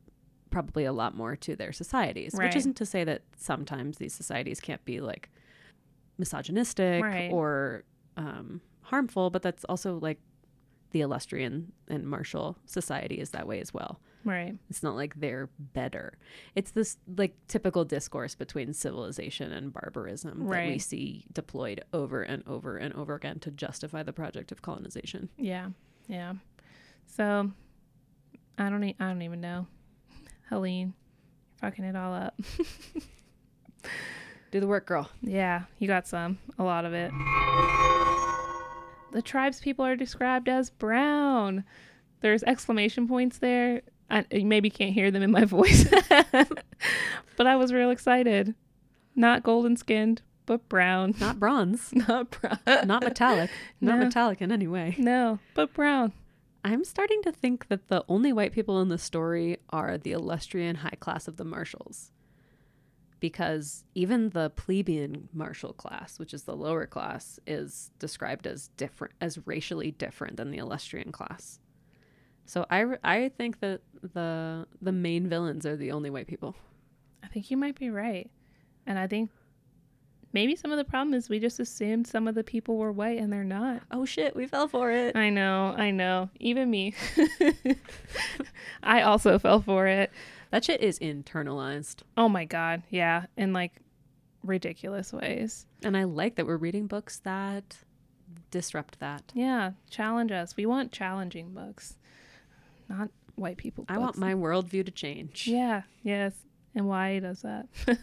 probably a lot more to their societies, Right. which isn't to say that sometimes these societies can't be like misogynistic Right. or harmful, but that's also like the Illustrian and martial society is that way as well. Right. It's not like they're better. It's this like typical discourse between civilization and barbarism that we Right. see deployed over and over and over again to justify the project of colonization. Yeah. Yeah. So I don't even know. Helene, you're fucking it all up. Do the work, girl. Yeah, you got a lot of it. The tribes people are described as brown. There's exclamation points there. You maybe can't hear them in my voice, but I was real excited. Not golden skinned, but brown. Not bronze. Not brown. Not metallic. Not No. metallic in any way. No, but brown. I'm starting to think that the only white people in the story are the Illustrian high class of the marshals. Because even the plebeian martial class, which is the lower class, is described as different, as racially different than the Illustrian class. So I think that the main villains are the only white people. I think you might be right. And I think maybe some of the problem is we just assumed some of the people were white and they're not. Oh shit, we fell for it. I know. Even me. I also fell for it. That shit is internalized. Oh my God. Yeah. In like ridiculous ways. And I like that we're reading books that disrupt that. Yeah. Challenge us. We want challenging books, not white people books. I want my worldview to change. Yeah. Yes. And why does that?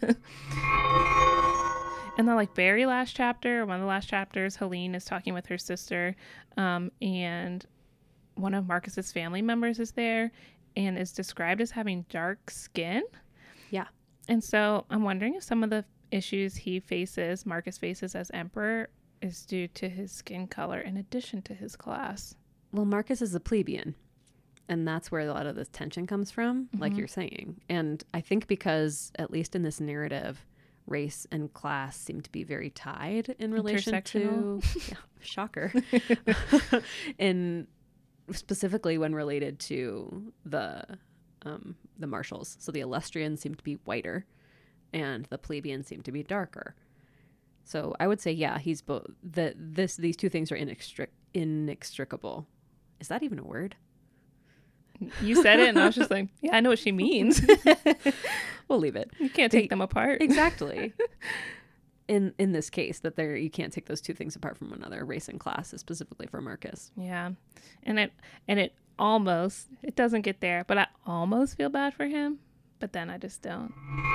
And the like very last chapter, one of the last chapters, Helene is talking with her sister, and one of Marcus's family members is there and is described as having dark skin. Yeah. And so I'm wondering if some of the issues Marcus faces as emperor, is due to his skin color in addition to his class. Well, Marcus is a plebeian, and that's where a lot of this tension comes from, like you're saying. And I think because, at least in this narrative, race and class seem to be very tied in relation to shocker in specifically when related to the marshals. So the Illustrians seem to be whiter and the plebeians seem to be darker. So I would say, yeah, he's both these two things are inextricable. Is that even a word? You said it and I was just like, yeah, I know what she means. We'll leave it. You can't take them apart. Exactly. In this case, that you can't take those two things apart from one another, race and class, is specifically for Marcus. Yeah. And it almost, it doesn't get there, but I almost feel bad for him, but then I just don't.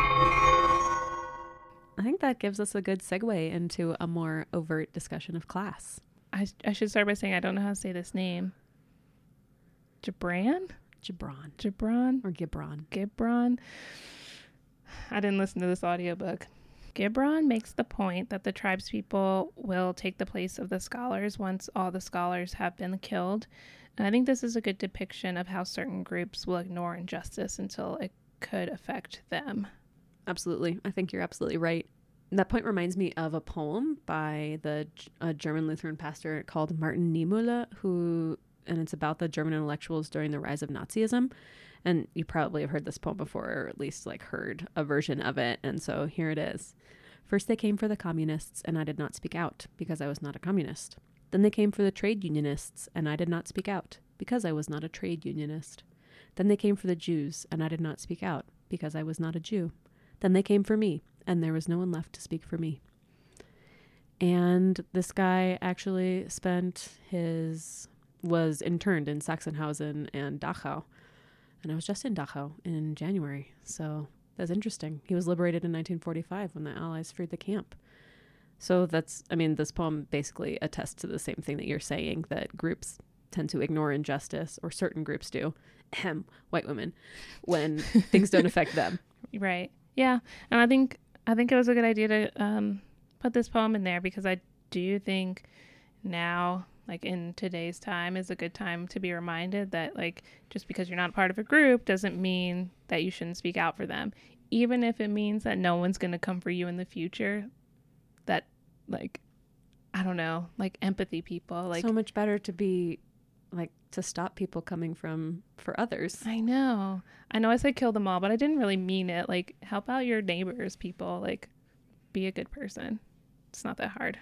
I think that gives us a good segue into a more overt discussion of class. I should start by saying I don't know how to say this name. Gibran? Gibran. Or Gibran. Gibran. I didn't listen to this audiobook. Gibran makes the point that the tribespeople will take the place of the scholars once all the scholars have been killed. And I think this is a good depiction of how certain groups will ignore injustice until it could affect them. Absolutely. I think you're absolutely right. That point reminds me of a poem by a German Lutheran pastor called Martin Niemöller, and it's about the German intellectuals during the rise of Nazism. And you probably have heard this poem before, or at least like heard a version of it. And so here it is. First they came for the communists, and I did not speak out because I was not a communist. Then they came for the trade unionists, and I did not speak out because I was not a trade unionist. Then they came for the Jews, and I did not speak out because I was not a Jew. Then they came for me, and there was no one left to speak for me. And this guy actually was interned in Sachsenhausen and Dachau. And I was just in Dachau in January. So that's interesting. He was liberated in 1945 when the Allies freed the camp. So this poem basically attests to the same thing that you're saying, that groups tend to ignore injustice, or certain groups do, white women, when things don't affect them. Right. Yeah. And I think it was a good idea to put this poem in there, because I do think now, like in today's time, is a good time to be reminded that like just because you're not a part of a group doesn't mean that you shouldn't speak out for them, even if it means that no one's going to come for you in the future. That like, I don't know, like empathy people, like so much better to be like to stop people coming for others. I know I said kill them all, but I didn't really mean it. Like, help out your neighbors, people. Like, be a good person. It's not that hard.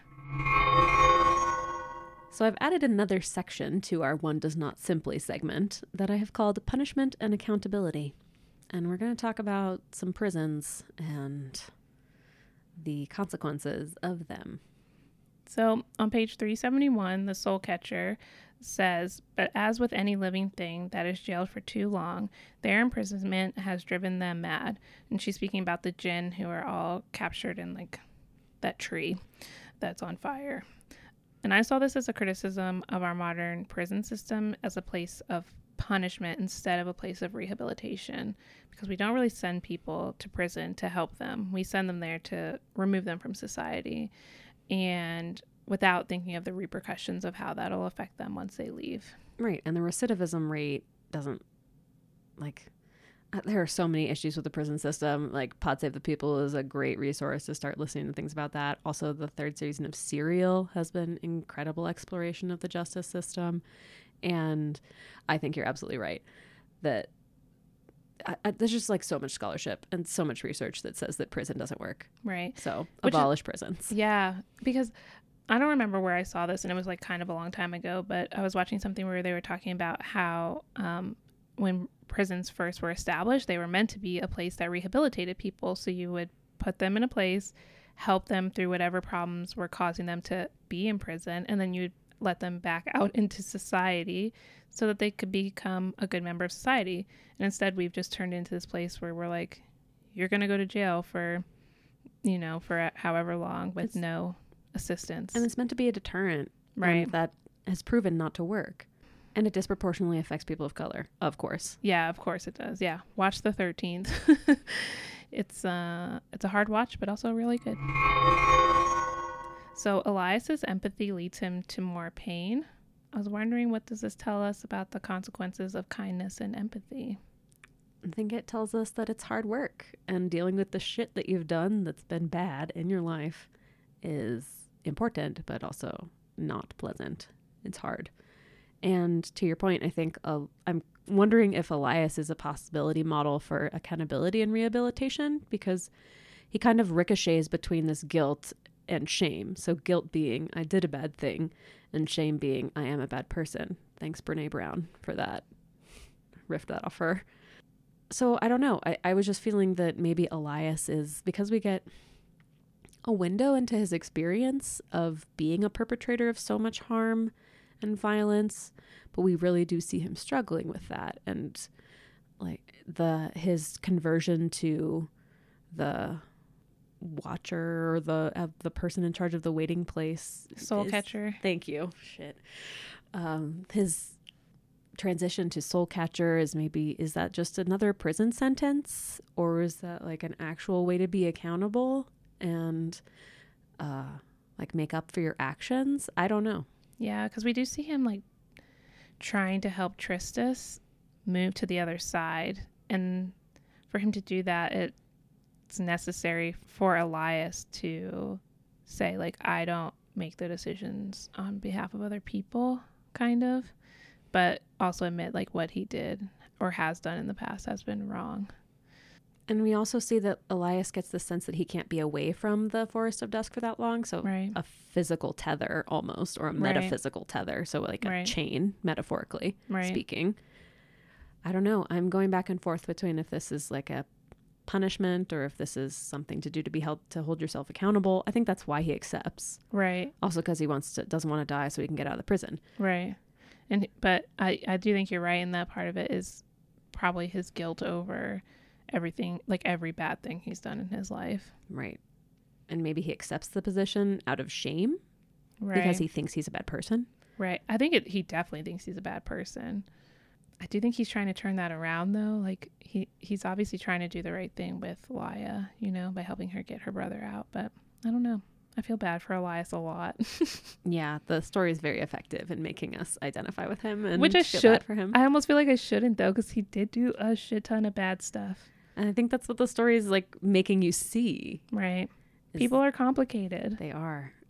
So I've added another section to our One Does Not Simply segment that I have called Punishment and Accountability. And we're going to talk about some prisons and the consequences of them. So on page 371, the soul catcher says, but as with any living thing that is jailed for too long, their imprisonment has driven them mad. And she's speaking about the jinn who are all captured in like that tree that's on fire. And I saw this as a criticism of our modern prison system as a place of punishment instead of a place of rehabilitation, because we don't really send people to prison to help them. We send them there to remove them from society, and without thinking of the repercussions of how that'll affect them once they leave. Right. And the recidivism rate doesn't, like, there are so many issues with the prison system. Like, Pod Save the People is a great resource to start listening to things about that. Also, the 3rd season of Serial has been incredible exploration of the justice system. And I think you're absolutely right that there's just like so much scholarship and so much research that says that prison doesn't work. Right. So abolish prisons. Yeah, because I don't remember where I saw this, and it was like kind of a long time ago, but I was watching something where they were talking about how when prisons first were established, they were meant to be a place that rehabilitated people. So you would put them in a place, help them through whatever problems were causing them to be in prison, and then you'd let them back out into society so that they could become a good member of society. And instead, we've just turned into this place where we're like, you're going to go to jail for, for however long with no assistance. And it's meant to be a deterrent. Right. That has proven not to work. And it disproportionately affects people of color, of course. Yeah, of course it does. Yeah. Watch the 13th. It's a hard watch, but also really good. So Elias's empathy leads him to more pain. I was wondering, what does this tell us about the consequences of kindness and empathy? I think it tells us that it's hard work, and dealing with the shit that you've done that's been bad in your life is important, but also not pleasant. It's hard. And to your point, I think I'm wondering if Elias is a possibility model for accountability and rehabilitation, because he kind of ricochets between this guilt and shame. So guilt being, I did a bad thing, and shame being, I am a bad person. Thanks, Brene Brown, for that. Riffed that off her. So I don't know. I was just feeling that maybe Elias is, because we get a window into his experience of being a perpetrator of so much harm and violence, but we really do see him struggling with that. And like his conversion to the watcher, or the person in charge of the waiting place, soul catcher. Thank you. Shit. His transition to soul catcher is that just another prison sentence, or is that like an actual way to be accountable and like make up for your actions? I don't know. Yeah, because we do see him like trying to help Tristis move to the other side, and for him to do that, it's necessary for Elias to say, like, I don't make the decisions on behalf of other people, kind of, but also admit like what he did or has done in the past has been wrong. And we also see that Elias gets the sense that he can't be away from the Forest of Dusk for that long. So right. A physical tether almost, or a metaphysical tether. So like a chain, metaphorically speaking. I don't know. I'm going back and forth between if this is like a punishment or if this is something to do to be held, to hold yourself accountable. I think that's why he accepts. Right. Also because he doesn't want to die so he can get out of the prison. Right. But I do think you're right, and that part of it is probably his guilt over everything, like every bad thing he's done in his life. Right. And maybe he accepts the position out of shame because he thinks he's a bad person. Right. I think he definitely thinks he's a bad person. I do think he's trying to turn that around, though. Like he's obviously trying to do the right thing with Laia, by helping her get her brother out. But I don't know. I feel bad for Elias a lot. Yeah, the story is very effective in making us identify with him, and which I feel should. Bad for him. I almost feel like I shouldn't, though, because he did do a shit ton of bad stuff. And I think that's what the story is like making you see. Right. People are complicated. They are.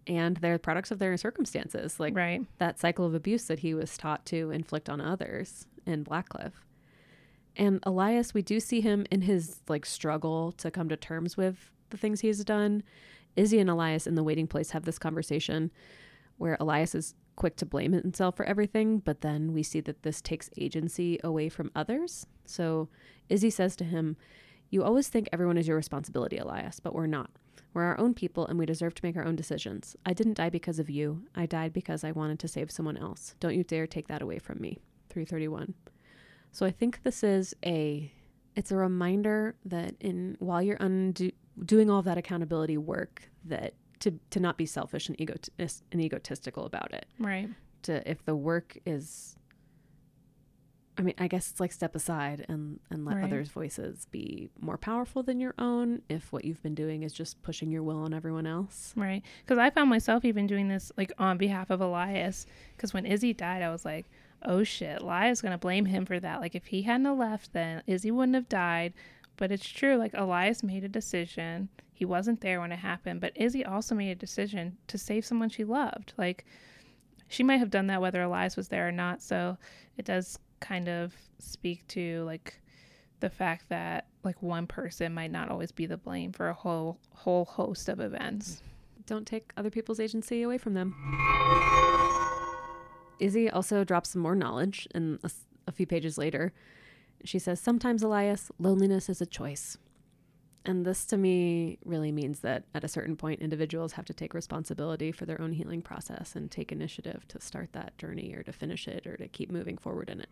and they're products of their circumstances, like Right. that cycle of abuse that he was taught to inflict on others in Blackcliff. And Elias, we do see him in his like struggle to come to terms with the things he's done. Izzy and Elias in the waiting place have this conversation where Elias is quick to blame himself for everything, but then we see that this takes agency away from others. So Izzy says to him, "You always think everyone is your responsibility, Elias, but we're not. We're our own people and we deserve to make our own decisions. I didn't die because of you. I died because I wanted to save someone else. Don't you dare take that away from me." 331. So I think this is it's a reminder that while you're doing all that accountability work, that to not be selfish and egotistical about it. Right. If the work is, I mean, I guess it's like step aside and let Right. others' voices be more powerful than your own if what you've been doing is just pushing your will on everyone else. Right. Because I found myself even doing this like on behalf of Elias. Because when Izzy died, I was like, oh shit, Elias going to blame him for that. Like if he hadn't have left, then Izzy wouldn't have died. But it's true. Like Elias made a decision. He wasn't there when it happened. But Izzy also made a decision to save someone she loved. Like she might have done that whether Elias was there or not. So it does kind of speak to like the fact that like one person might not always be the blame for a whole host of events. Don't take other people's agency away from them. Izzy also drops some more knowledge in a few pages later. She says, "Sometimes, Elias, loneliness is a choice." And this to me really means that at a certain point, individuals have to take responsibility for their own healing process and take initiative to start that journey or to finish it or to keep moving forward in it.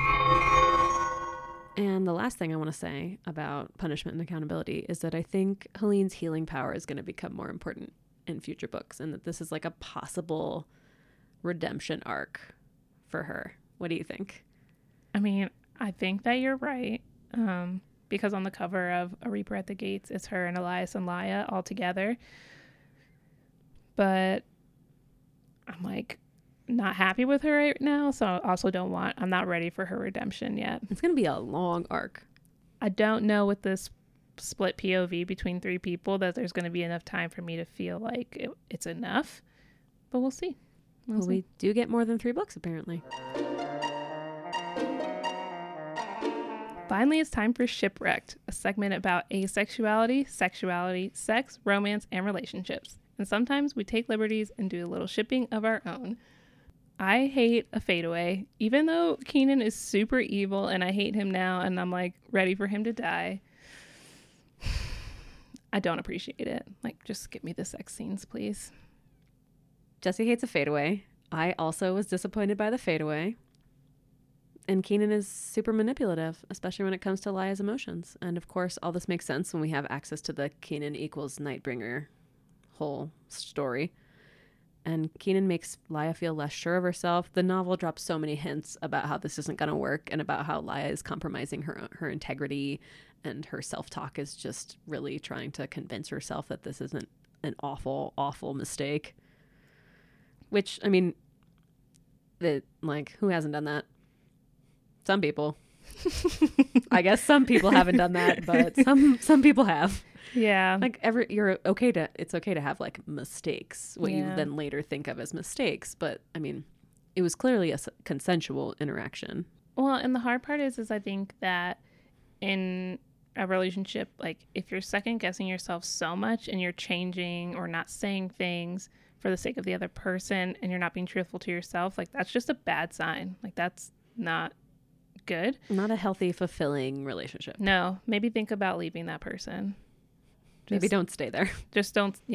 And the last thing I want to say about punishment and accountability is that I think Helene's healing power is going to become more important in future books, and that this is like a possible redemption arc for her. What do you think? I mean, I think that you're right. Because on the cover of A Reaper at the Gates, it's her and Elias and Laia all together. But I'm like not happy with her right now. So I also I'm not ready for her redemption yet. It's going to be a long arc. I don't know with this split POV between three people that there's going to be enough time for me to feel like it's enough. But we'll see. Well, we do get more than 3 books, apparently. Finally, it's time for Shipwrecked, a segment about asexuality, sexuality, sex, romance, and relationships. And sometimes we take liberties and do a little shipping of our own. I hate a fadeaway, even though Keenan is super evil and I hate him now and I'm like ready for him to die. I don't appreciate it. Like, just give me the sex scenes, please. Jesse hates a fadeaway. I also was disappointed by the fadeaway. And Keenan is super manipulative, especially when it comes to Laia's emotions. And of course, all this makes sense when we have access to the Keenan equals Nightbringer whole story. And Keenan makes Laia feel less sure of herself. The novel drops so many hints about how this isn't going to work and about how Laia is compromising her integrity, and her self-talk is just really trying to convince herself that this isn't an awful, awful mistake. Which, I mean, who hasn't done that? Some people. I guess some people haven't done that, but some people have. Yeah. Like it's okay to have like mistakes, what you then later think of as mistakes. But I mean, it was clearly a consensual interaction. Well, and the hard part is I think that in a relationship, like if you're second guessing yourself so much and you're changing or not saying things for the sake of the other person and you're not being truthful to yourself, like that's just a bad sign. Like that's not good. Not a healthy, fulfilling relationship. No, maybe think about leaving that person. Maybe don't stay there. Just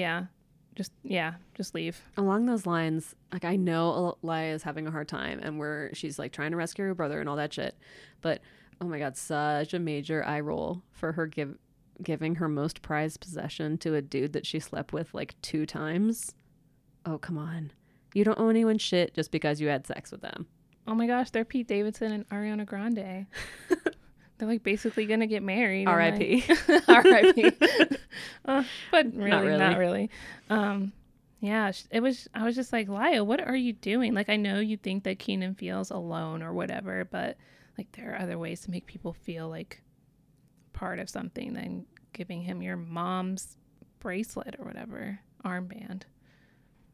leave. Along those lines, like I know Laia is having a hard time and she's like trying to rescue her brother and all that shit. But oh my God, such a major eye roll for her giving her most prized possession to a dude that she slept with like 2 times. Oh, come on. You don't owe anyone shit just because you had sex with them. Oh my gosh, they're Pete Davidson and Ariana Grande. They're like basically gonna get married. R.I.P. R.I.P. But really, Not really. Yeah, I was just like, Laia, what are you doing? Like, I know you think that Keenan feels alone or whatever, but like there are other ways to make people feel like part of something than giving him your mom's bracelet or whatever, armband.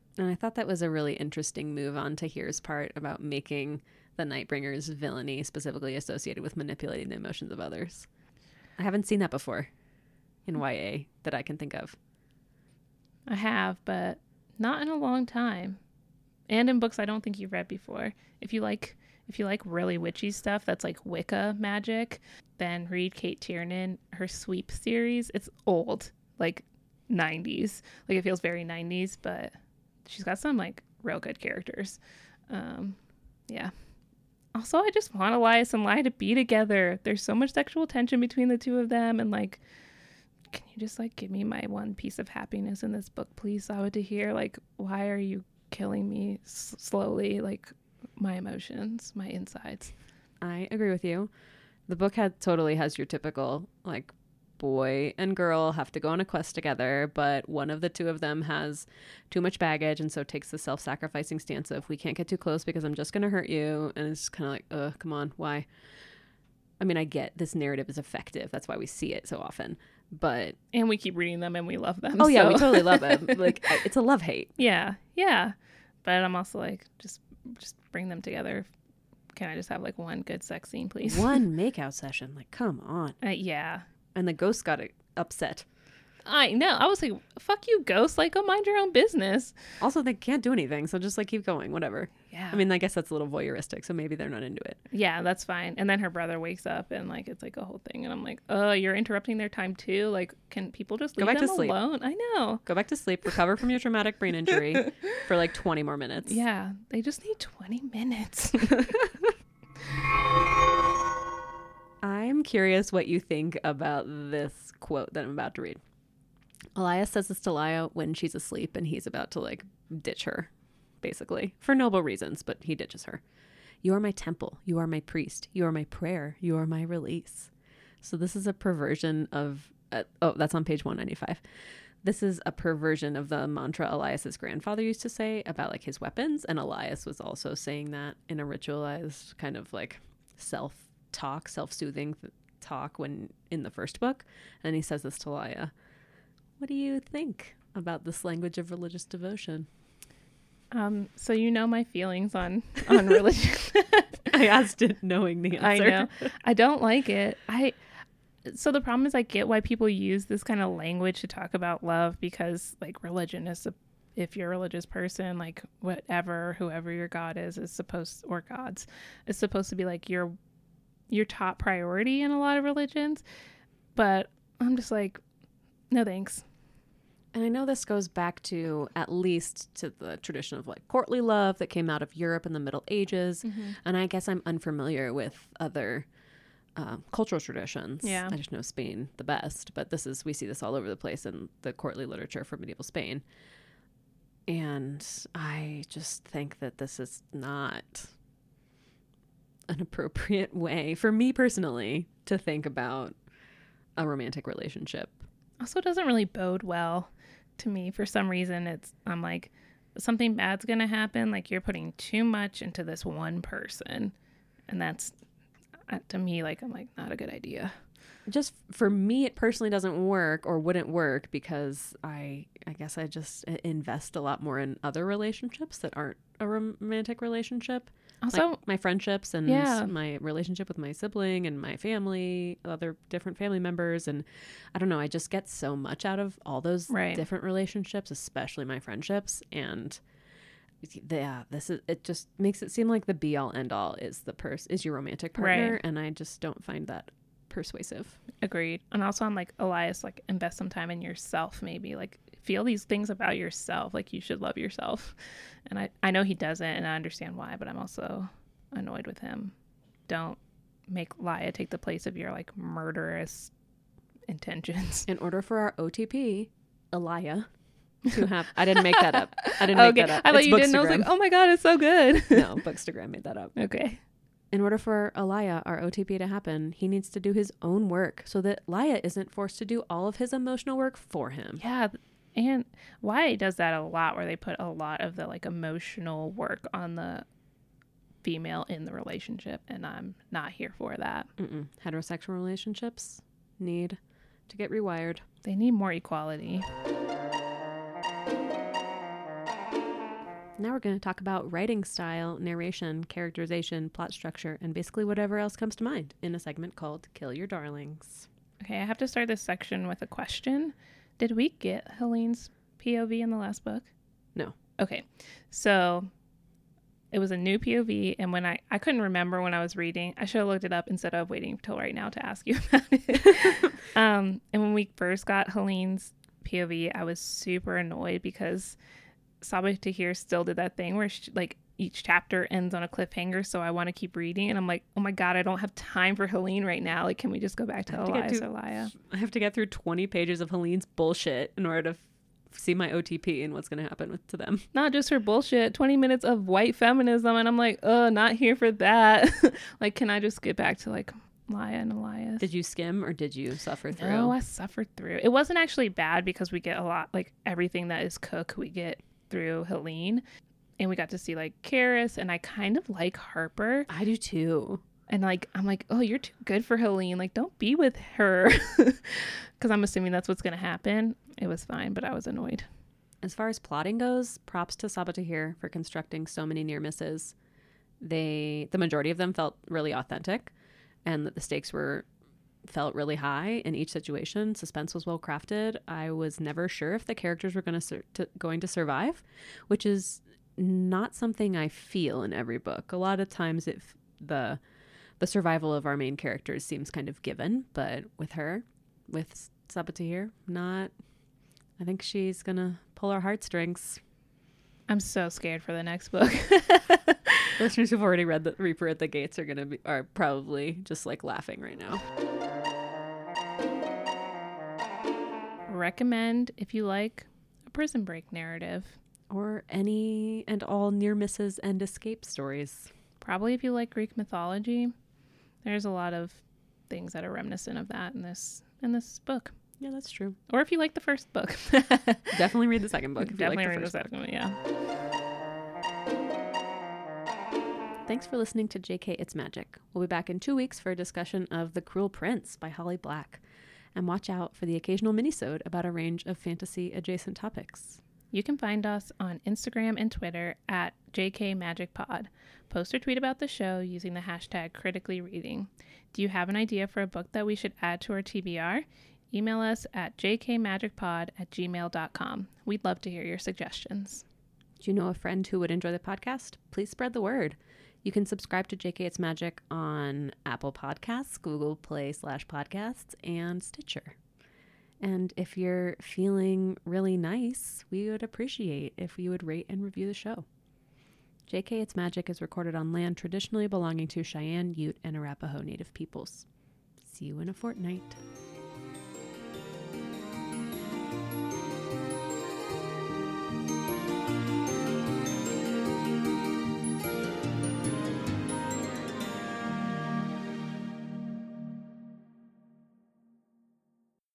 And I thought that was a really interesting move on Tahir's part about making the Nightbringer's villainy specifically associated with manipulating the emotions of others. I haven't seen that before in YA that I can think of. I have, but not in a long time. And in books I don't think you've read before. If you like really witchy stuff that's like Wicca magic, then read Kate Tiernan, her Sweep series. It's old, like 90s. Like it feels very 90s, but she's got some like real good characters. Yeah. Also, I just want Elias and Lia to be together. There's so much sexual tension between the two of them, and like, can you just like give me my one piece of happiness in this book, please, Sawa Tahir? Like, why are you killing me slowly? Like, my emotions, my insides. I agree with you. The book totally has your typical like boy and girl have to go on a quest together, but one of the two of them has too much baggage and so takes the self-sacrificing stance of we can't get too close because I'm just going to hurt you. And it's kind of like, come on, why? I mean, I get this narrative is effective. That's why we see it so often. And we keep reading them and we love them. Oh, yeah, we totally love them. Like, it's a love-hate. Yeah, yeah. But I'm also like, just bring them together. Can I just have like one good sex scene, please? One makeout session. Like, come on. Yeah. And the ghost got upset. I know. I was like, fuck you, ghost. Like, go mind your own business. Also, they can't do anything. So just like keep going, whatever. Yeah. I mean, I guess that's a little voyeuristic. So maybe they're not into it. Yeah, that's fine. And then her brother wakes up and like, it's like a whole thing. And I'm like, you're interrupting their time too. Like, can people just leave them alone? I know. Go back to sleep. Recover from your traumatic brain injury for like 20 more minutes. Yeah. They just need 20 minutes. I'm curious what you think about this quote that I'm about to read. Elias says this to Lia when she's asleep and he's about to like ditch her, basically, for noble reasons, but he ditches her. You are my temple. You are my priest. You are my prayer. You are my release. So this is a perversion of, that's on page 195. This is a perversion of the mantra Elias's grandfather used to say about like his weapons. And Elias was also saying that in a ritualized kind of like self-talk, self-soothing talk when in the first book. And he says this to Lia. What do you think about this language of religious devotion? So you know my feelings on religion. I asked it knowing the answer. I know. I don't like it. So the problem is I get why people use this kind of language to talk about love because like religion is, if you're a religious person, like whoever your God is supposed, or gods, is supposed to be like your top priority in a lot of religions. But I'm just like, no thanks. And I know this goes back to at least to the tradition of like courtly love that came out of Europe in the Middle Ages. Mm-hmm. And I guess I'm unfamiliar with other cultural traditions. Yeah. I just know Spain the best, but we see this all over the place in the courtly literature for medieval Spain. And I just think that this is not an appropriate way for me personally to think about a romantic relationship. Also doesn't really bode well to me. For some reason, I'm like, something bad's gonna happen. Like you're putting too much into this one person, and that's to me like I'm like not a good idea. Just for me, it personally doesn't work or wouldn't work because I guess I just invest a lot more in other relationships that aren't a romantic relationship. Also, like my friendships and my relationship with my sibling and my family, other different family members. And I don't know, I just get so much out of all those different relationships, especially my friendships. And it just makes it seem like the be all end all is your romantic partner. Right. And I just don't find that persuasive. Agreed. And also I'm like, Elias, like invest some time in yourself, maybe like feel these things about yourself. Like you should love yourself. And I know he doesn't, and I understand why, but I'm also annoyed with him. Don't make Lia take the place of your like murderous intentions. In order for our OTP, Elia, to have, I didn't make that up. I didn't make that up. I thought you didn't. I was like, oh my God, it's so good. No, Bookstagram made that up. Okay. In order for Elia, our OTP, to happen, he needs to do his own work so that Lia isn't forced to do all of his emotional work for him. Yeah. And YA does that a lot, where they put a lot of the like emotional work on the female in the relationship, and I'm not here for that. Heterosexual relationships need to get rewired. They need more equality. Now we're going to talk about writing style, narration, characterization, plot structure, and basically whatever else comes to mind in a segment called Kill Your Darlings. Okay, I have to start this section with a question. Did we get Helene's POV in the last book? No. Okay, so it was a new POV, and when I couldn't remember when I was reading. I should have looked it up instead of waiting till right now to ask you about it. And when we first got Helene's POV, I was super annoyed because Sabaa Tahir still did that thing where she, like, each chapter ends on a cliffhanger, so I want to keep reading, and I'm like, oh my god, I don't have time for Helene right now. Like, can we just go back to Elias or Laia? I have to get through 20 pages of Helene's bullshit in order to see my OTP and what's going to happen to them. Not just her bullshit, 20 minutes of white feminism, and I'm like, not here for that. Like, can I just get back to, like, Laia and Elias? Did you skim or did you suffer through? No, I suffered through. It wasn't actually bad because we get a lot, like, everything that is Cook, we get through Helene. And we got to see, like, Karis, and I kind of like Harper. I do too. And, like, I'm like, oh, you're too good for Helene. Like, don't be with her. Because I'm assuming that's what's going to happen. It was fine, but I was annoyed. As far as plotting goes, props to Sabaa Tahir for constructing so many near misses. The majority of them felt really authentic, and that the stakes felt really high in each situation. Suspense was well crafted. I was never sure if the characters were going to survive, which is not something I feel in every book. A lot of times the survival of our main characters seems kind of given, but with Sabaa Tahir, not. I think she's gonna pull our heartstrings. I'm so scared for the next book. Listeners who've already read The Reaper at the Gates are probably just like laughing right now. Recommend if you like a Prison Break narrative. Or any and all near misses and escape stories. Probably if you like Greek mythology. There's a lot of things that are reminiscent of that in this book. Yeah, that's true. Or if you like the first book. Definitely read the second book. Definitely read the second one, yeah. Thanks for listening to JK It's Magic. We'll be back in 2 weeks for a discussion of The Cruel Prince by Holly Black. And watch out for the occasional minisode about a range of fantasy-adjacent topics. You can find us on Instagram and Twitter at JKMagicPod. Post or tweet about the show using the hashtag criticallyreading. Do you have an idea for a book that we should add to our TBR? Email us at jkmagicpod@gmail.com. We'd love to hear your suggestions. Do you know a friend who would enjoy the podcast? Please spread the word. You can subscribe to JK It's Magic on Apple Podcasts, Google Play/Podcasts, and Stitcher. And if you're feeling really nice, we would appreciate if you would rate and review the show. JK It's Magic is recorded on land traditionally belonging to Cheyenne, Ute, and Arapaho Native peoples. See you in a fortnight.